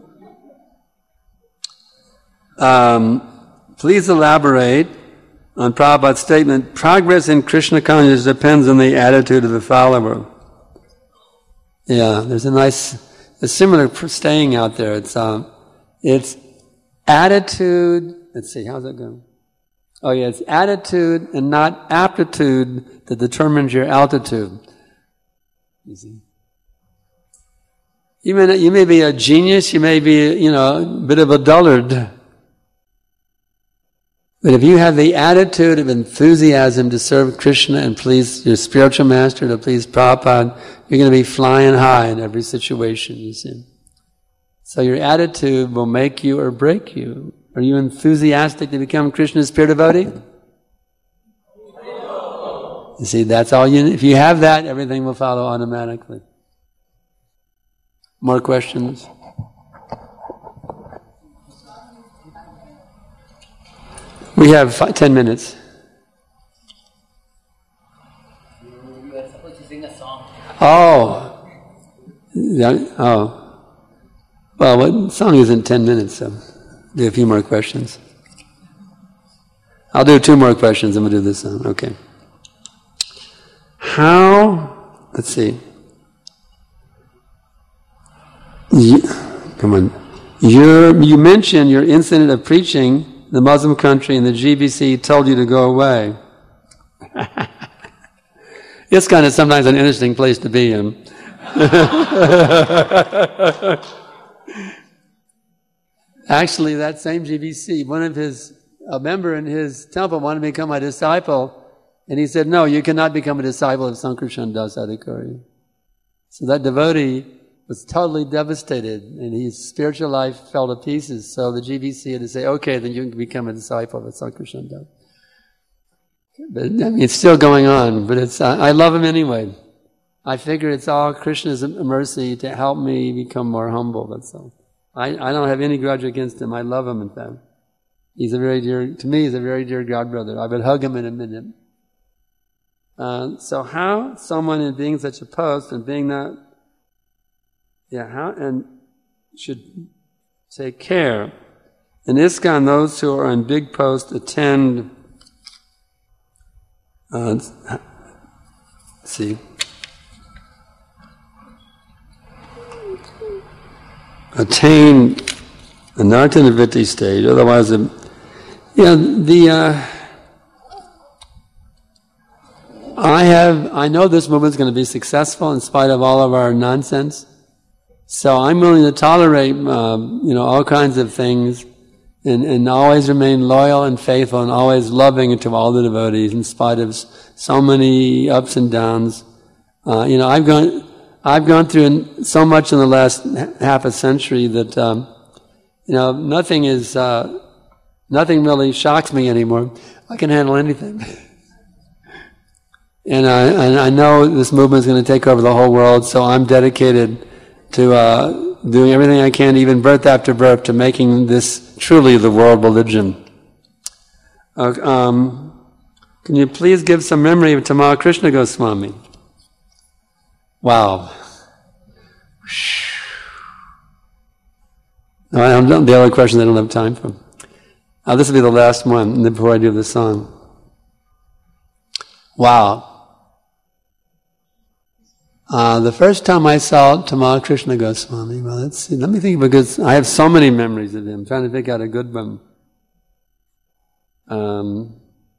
Um, please elaborate on Prabhupada's statement, progress in Krishna consciousness depends on the attitude of the follower. Yeah, there's a nice, a similar saying out there. It's, um, it's attitude, let's see, how's that going? Oh yeah, it's attitude and not aptitude that determines your altitude. You see? You may, you may be a genius, you may be, you know, a bit of a dullard. But if you have the attitude of enthusiasm to serve Krishna and please your spiritual master, to please Prabhupada, you're going to be flying high in every situation, you see. So your attitude will make you or break you. Are you enthusiastic to become Krishna's pure devotee? You see, that's all you need. If you have that, everything will follow automatically. More questions? We have five, ten minutes. You are supposed to sing a song. Oh. Yeah, oh. Well, what song isn't ten minutes, so do a few more questions. I'll do two more questions and we'll do this song. Okay. How, let's see. You, come on. You're, you mentioned your incident of preaching the Muslim country and the G B C told you to go away. It's kind of sometimes an interesting place to be in. Actually, that same G B C, one of his, a member in his temple wanted to become a disciple, and he said, no, you cannot become a disciple of Sankarshan Das Adhikari. So that devotee was totally devastated, and his spiritual life fell to pieces. So the G B C had to say, okay, then you can become a disciple of Sankarshan Das. But I mean, it's still going on, but it's, uh, I love him anyway. I figure it's all Krishna's mercy to help me become more humble, that's all. I, I don't have any grudge against him. I love him, in fact. He's a very dear, to me, he's a very dear God brother. I would hug him in a minute. Uh, so how someone in being such a post and being that, yeah, how, and should take care. In ISKCON, those who are on big post attend, uh, let's see, attain the Nartanavritti stage, otherwise, the, yeah, the, uh, I have, I know this movement's going to be successful in spite of all of our nonsense. So I'm willing to tolerate, um, you know, all kinds of things, and, and always remain loyal and faithful, and always loving to all the devotees in spite of so many ups and downs. Uh, you know, I've gone, I've gone through so much in the last half a century that, um, you know, nothing is, uh, nothing really shocks me anymore. I can handle anything. And I, and I know this movement is going to take over the whole world, so I'm dedicated to uh, doing everything I can, even birth after birth, to making this truly the world religion. Uh, um, can you please give some memory of Tamal Krishna Goswami? Wow. No, I don't, the other questions I don't have time for. Uh, this will be the last one before I do the song. Wow. Uh, the first time I saw Tamal Krishna Goswami, well, let's see, let me think, because I have so many memories of him. I'm trying to pick out a good one. Um,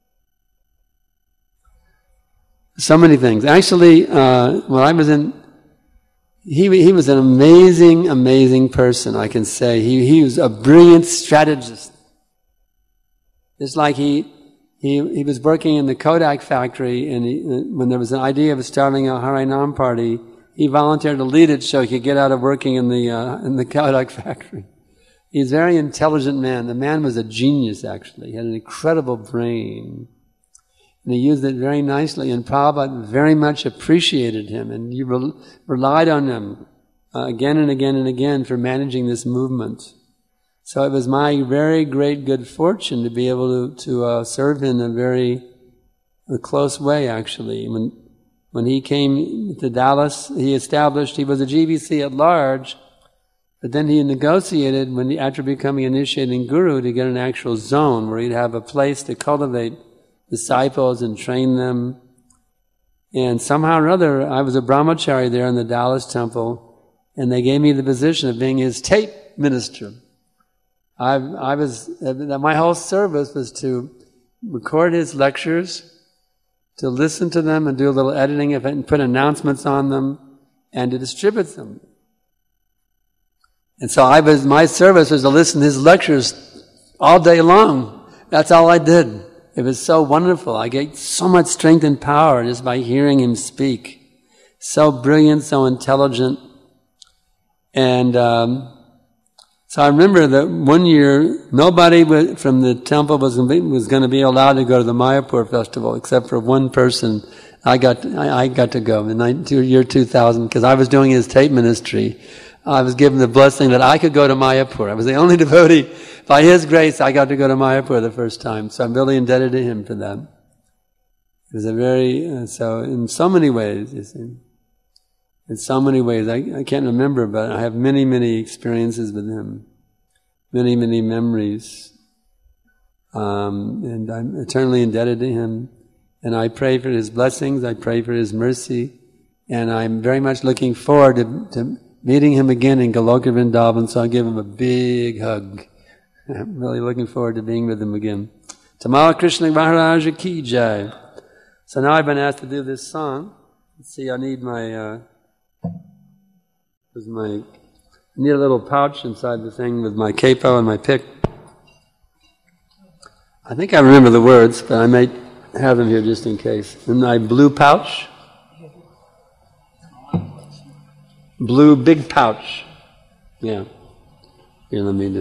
so many things. Actually, uh, well, I was in, he he was an amazing, amazing person, I can say. He he was a brilliant strategist. It's like he He, he was working in the Kodak factory, and he, when there was an idea of starting a Harinam party, he volunteered to lead it so he could get out of working in the uh, in the Kodak factory. He's a very intelligent man. The man was a genius, actually. He had an incredible brain. And he used it very nicely, and Prabhupada very much appreciated him, and he re- relied on him uh, again and again and again for managing this movement. So it was my very great good fortune to be able to, to uh, serve in a very a close way, actually. When when he came to Dallas, he established, he was a G B C at large, but then he negotiated, when he, after becoming initiating guru, to get an actual zone where he'd have a place to cultivate disciples and train them. And somehow or other, I was a brahmachari there in the Dallas temple, and they gave me the position of being his tape minister. I, I was, my whole service was to record his lectures, to listen to them and do a little editing of it and put announcements on them, and to distribute them. And so I was, my service was to listen to his lectures all day long. That's all I did. It was so wonderful. I get so much strength and power just by hearing him speak. So brilliant, so intelligent. And, um, So I remember that one year, nobody from the temple was was going to be allowed to go to the Mayapur festival except for one person. I got I, I got to go in the year two thousand because I was doing his tape ministry. I was given the blessing that I could go to Mayapur. I was the only devotee. By his grace, I got to go to Mayapur the first time. So I'm really indebted to him for that. It was a very uh, so in so many ways, you see. In so many ways, I, I can't remember, but I have many, many experiences with him. Many, many memories. Um, and I'm eternally indebted to him. And I pray for his blessings, I pray for his mercy. And I'm very much looking forward to, to meeting him again in Goloka Vrindavan, so I'll give him a big hug. I'm really looking forward to being with him again. Tamal Krishna Maharaja Ki Jai. So now I've been asked to do this song. Let's see, I need my... Uh, With my, I need a little pouch inside the thing with my capo and my pick. I think I remember the words, but I might have them here just in case. In my blue pouch. Blue big pouch. Yeah. Here, let me do.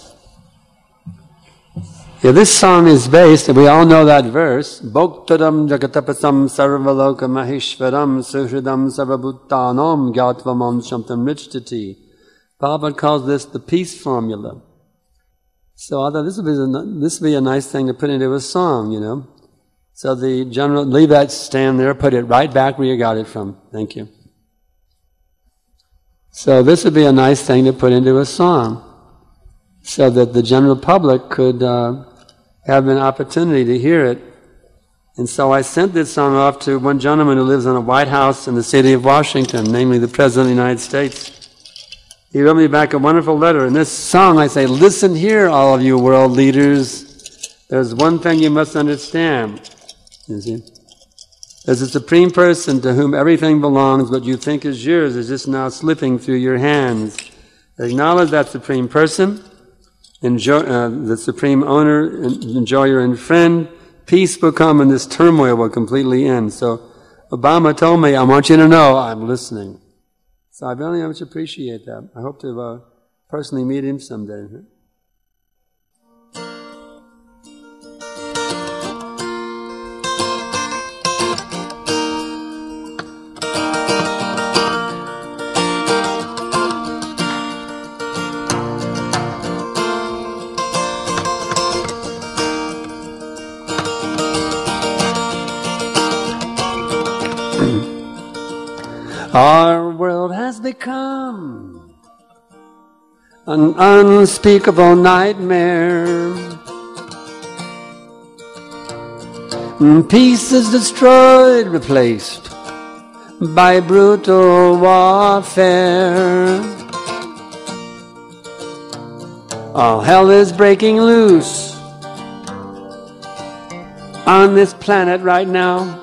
Yeah, this song is based, and we all know that verse, Bhoktadam jagatapasam sarvaloka mahishvaram suhridam sarvabhuttanam gyatvam shamtam richtati. Prabhupada calls this the peace formula. So I thought this would be a, this would be a nice thing to put into a song, you know. So the general, leave that stand there, put it right back where you got it from. Thank you. So this would be a nice thing to put into a song, so that the general public could uh, have an opportunity to hear it. And so I sent this song off to one gentleman who lives in a White House in the city of Washington, namely the President of the United States. He wrote me back a wonderful letter. In this song I say, listen here, all of you world leaders. There's one thing you must understand. You see? As a Supreme Person to whom everything belongs, what you think is yours is just now slipping through your hands. Acknowledge that Supreme Person, enjoy uh, the Supreme Owner, enjoyer and friend. Peace will come and this turmoil will completely end. So Obama told me, I want you to know I'm listening. So I very much appreciate that. I hope to uh, personally meet him someday. Our world has become an unspeakable nightmare. Peace is destroyed, replaced by brutal warfare. All hell is breaking loose on this planet right now.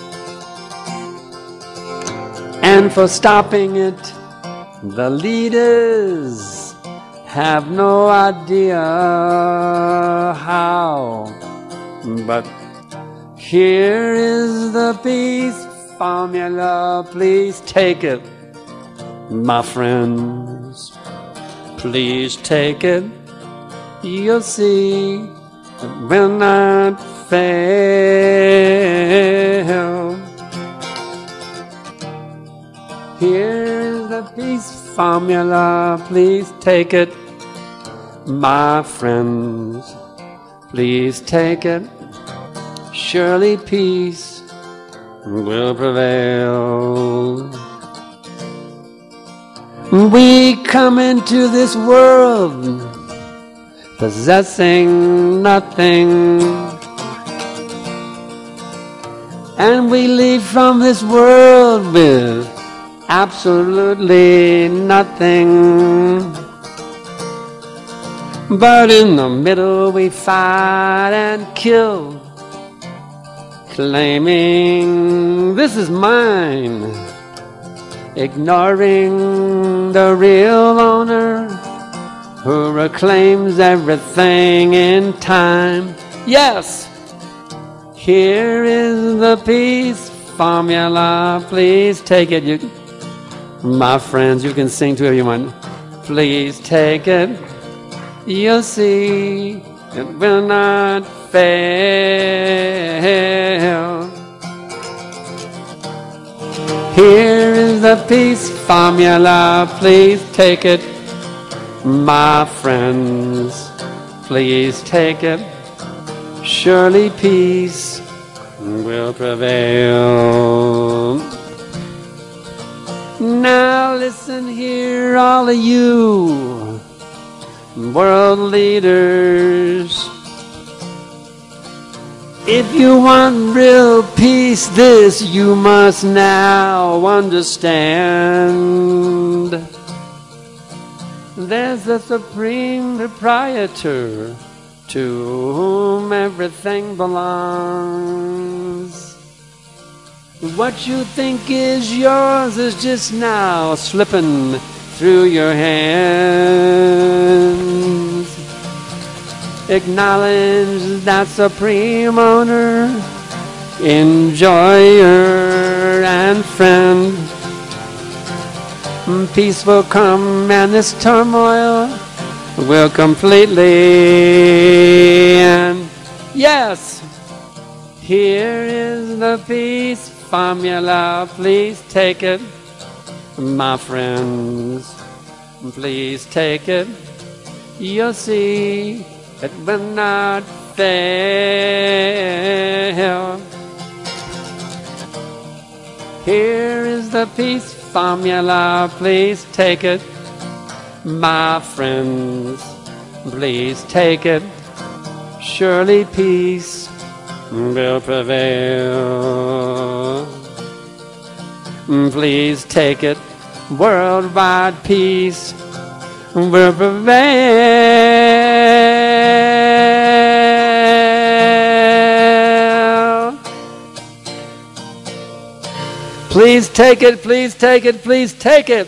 And for stopping it, the leaders have no idea how. But here is the peace formula, please take it, my friends. Please take it, you'll see it will not fail. Here is the peace formula, please take it, my friends. Please take it, surely peace will prevail. We come into this world possessing nothing, and we leave from this world with absolutely nothing. But in the middle we fight and kill, claiming this is mine, ignoring the real owner who reclaims everything in time. Yes, here is the peace formula, please take it. You My friends, you can sing to everyone. Please take it, you'll see it will not fail. Here is the peace formula, please take it, my friends. Please take it, surely peace will prevail. Now listen here, all of you world leaders. If you want real peace, this you must now understand. There's a supreme proprietor to whom everything belongs. What you think is yours is just now slipping through your hands. Acknowledge that supreme owner, enjoyer and friend. Peace will come and this turmoil will completely end. Yes, here is the peace formula, please take it, my friends. Please take it, you'll see it will not fail. Here is the peace formula, please take it, my friends. Please take it, surely peace will prevail. Please take it, worldwide peace will prevail. Please take it, please take it, please take it.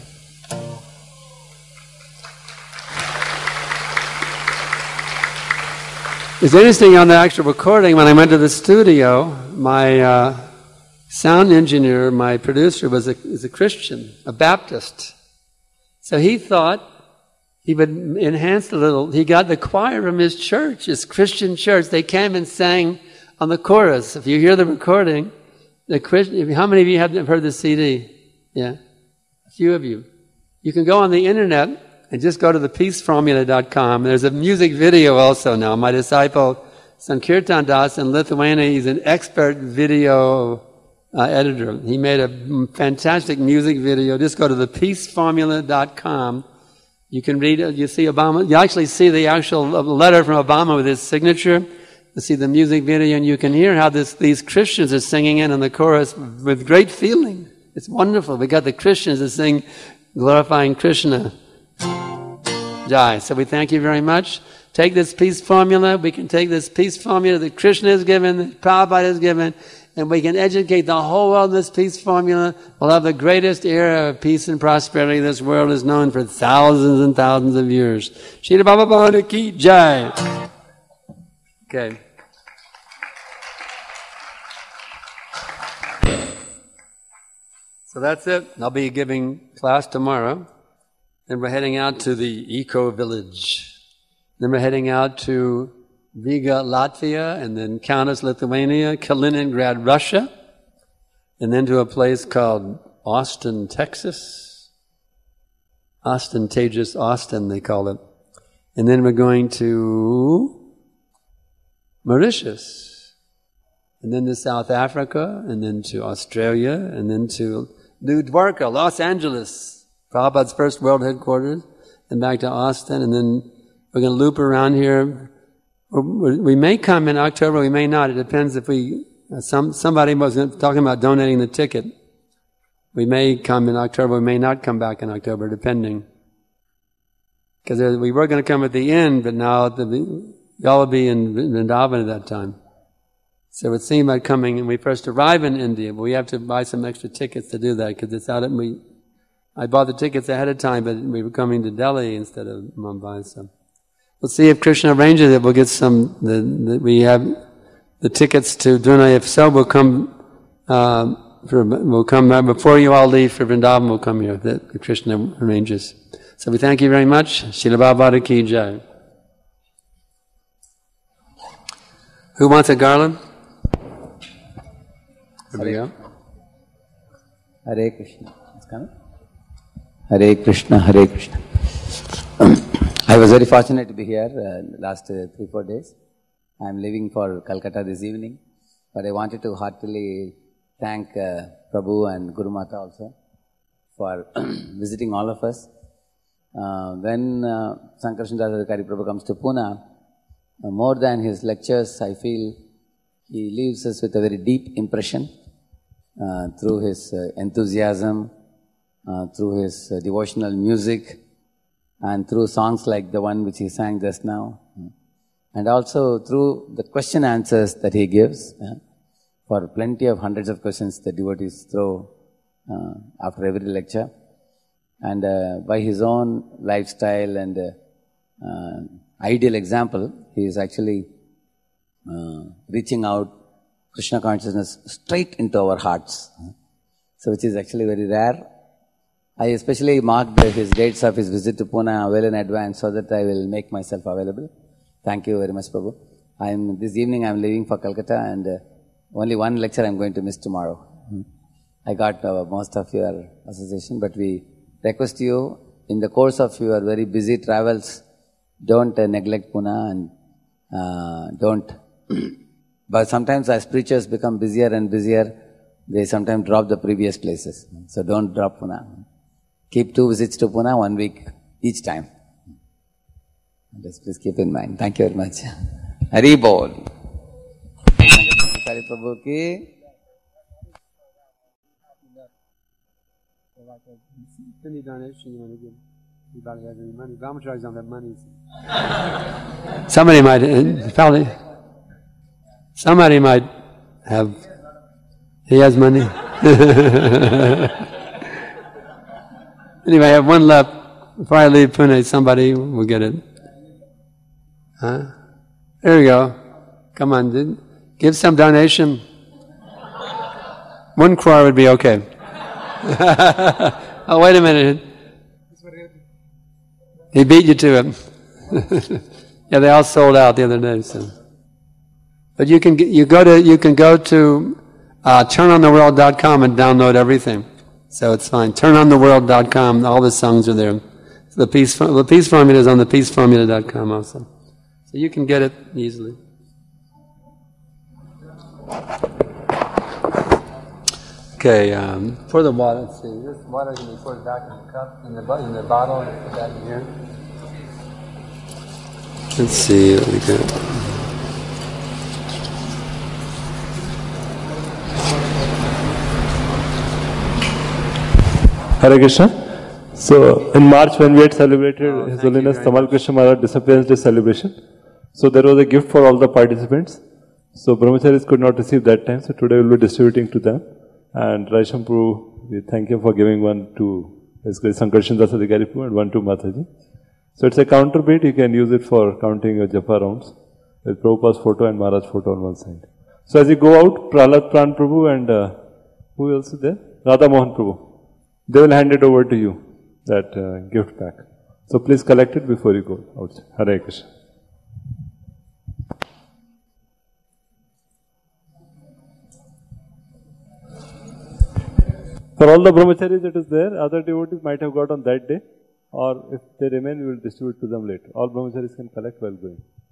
It's interesting on the actual recording, when I went to the studio, my uh, sound engineer, my producer, was a, was a Christian, a Baptist. So he thought he would enhance a little. He got the choir from his church, his Christian church. They came and sang on the chorus. If you hear the recording, the Christian, how many of you have heard the C D? Yeah, a few of you. You can go on the internet and just go to the peace formula dot com. There's a music video also now. My disciple, Sankirtan Das in Lithuania, he's an expert video uh, editor. He made a fantastic music video. Just go to the peace formula dot com. You can read it. You see Obama. You actually see the actual letter from Obama with his signature. You see the music video, and you can hear how this, these Christians are singing in on the chorus with great feeling. It's wonderful. We got the Christians that sing glorifying Krishna. Jai. So we thank you very much. Take this peace formula. We can take this peace formula that Krishna has given, that Prabhupada has given, and we can educate the whole world in this peace formula. We'll have the greatest era of peace and prosperity this world has known for thousands and thousands of years. Srila Prabhupada ki jai. Okay. So that's it. I'll be giving class tomorrow. Then we're heading out to the Eco Village. Then we're heading out to Riga, Latvia, and then Kaunas, Lithuania, Kaliningrad, Russia, and then to a place called Austin, Texas. Ostentatious Austin, they call it. And then we're going to Mauritius, and then to South Africa, and then to Australia, and then to New Dwarka, Los Angeles, Prabhupada's first world headquarters, and back to Austin, and then we're going to loop around here. We may come in October, we may not. It depends if we, some somebody was talking about donating the ticket. We may come in October, we may not come back in October, depending. Because we were going to come at the end, but now the, y'all will be in Vrindavan at that time. So it seemed like coming, and we first arrive in India, but we have to buy some extra tickets to do that, because it's out at, we, I bought the tickets ahead of time, but we were coming to Delhi instead of Mumbai, so. We'll see if Krishna arranges it. We'll get some, the, the, we have the tickets to Duna. If so, we'll come, uh, for, we'll come, uh, before you all leave for Vrindavan, we'll come here, that Krishna arranges. So we thank you very much. Srila Prabhupada ki jai. Who wants a garland? There we go. Hare Krishna. It's coming? Hare Krishna, Hare Krishna. I was very fortunate to be here uh, last uh, three, four days. I am leaving for Calcutta this evening, but I wanted to heartily thank uh, Prabhu and Guru Mata also for visiting all of us. Uh, when uh, Sankarshan Adhikari Prabhu comes to Pune, uh, more than his lectures, I feel he leaves us with a very deep impression uh, through his uh, enthusiasm, uh, through his uh, devotional music, and through songs like the one which he sang just now, and also through the question answers that he gives, uh, for plenty of hundreds of questions the devotees throw uh, after every lecture, and uh, by his own lifestyle and uh, uh, ideal example, he is actually uh, reaching out Krishna consciousness straight into our hearts, so which is actually very rare. I especially marked his dates of his visit to Pune well in advance so that I will make myself available. Thank you very much, Prabhu. I'm, this evening I am leaving for Calcutta, and uh, only one lecture I am going to miss tomorrow. I got uh, most of your association, but we request you, in the course of your very busy travels, don't uh, neglect Pune, and uh, don't. But sometimes as preachers become busier and busier, they sometimes drop the previous places. So don't drop Pune. Keep two visits to Pune, one week each time. Just please keep in mind. Thank you very much. Hari Bol. Hari Prabhu ki. Any donation you want to give? Anybody have any money? Brahmachari don't have money. Somebody might, probably, somebody might have, he has money. Anyway, I have one left. Before I leave Pune, somebody will get it. Huh? There you go. Come on, dude. Give some donation. One crore would be okay. Oh, wait a minute. He beat you to it. Yeah, they all sold out the other day. So, but you can you go to you can go to uh, turn on the world dot com and download everything. So it's fine. turn on the world dot com. All the songs are there. The peace the peace formula is on the peace formula dot com also. So you can get it easily. Okay, um, pour the water. Let's see. This water can be poured back in the cup, in the in the bottle, and put that in here. Let's see what we got. Hare Krishna. So in March, when we had celebrated Oh, His thank you Holiness very Tamal much. Krishna Maharaj Disappearance Day celebration, so there was a gift for all the participants. So brahmacharis could not receive that time, so today we will be distributing to them. And Raisham Prabhu, we thank him for giving one to His Grace Sankarshan Das Adhikari Prabhu and one to Mataji. So it's a counter bit, you can use it for counting your japa rounds with Prabhupada's photo and Maharaj photo on one side. So as you go out, Prahlad Pran Prabhu and uh, who else is there? Radha Mohan Prabhu. They will hand it over to you, that uh, gift pack. So please collect it before you go out. Hare Krishna. For all the brahmacharis it is there, other devotees might have got on that day, or if they remain, we will distribute to them later. All brahmacharis can collect while going.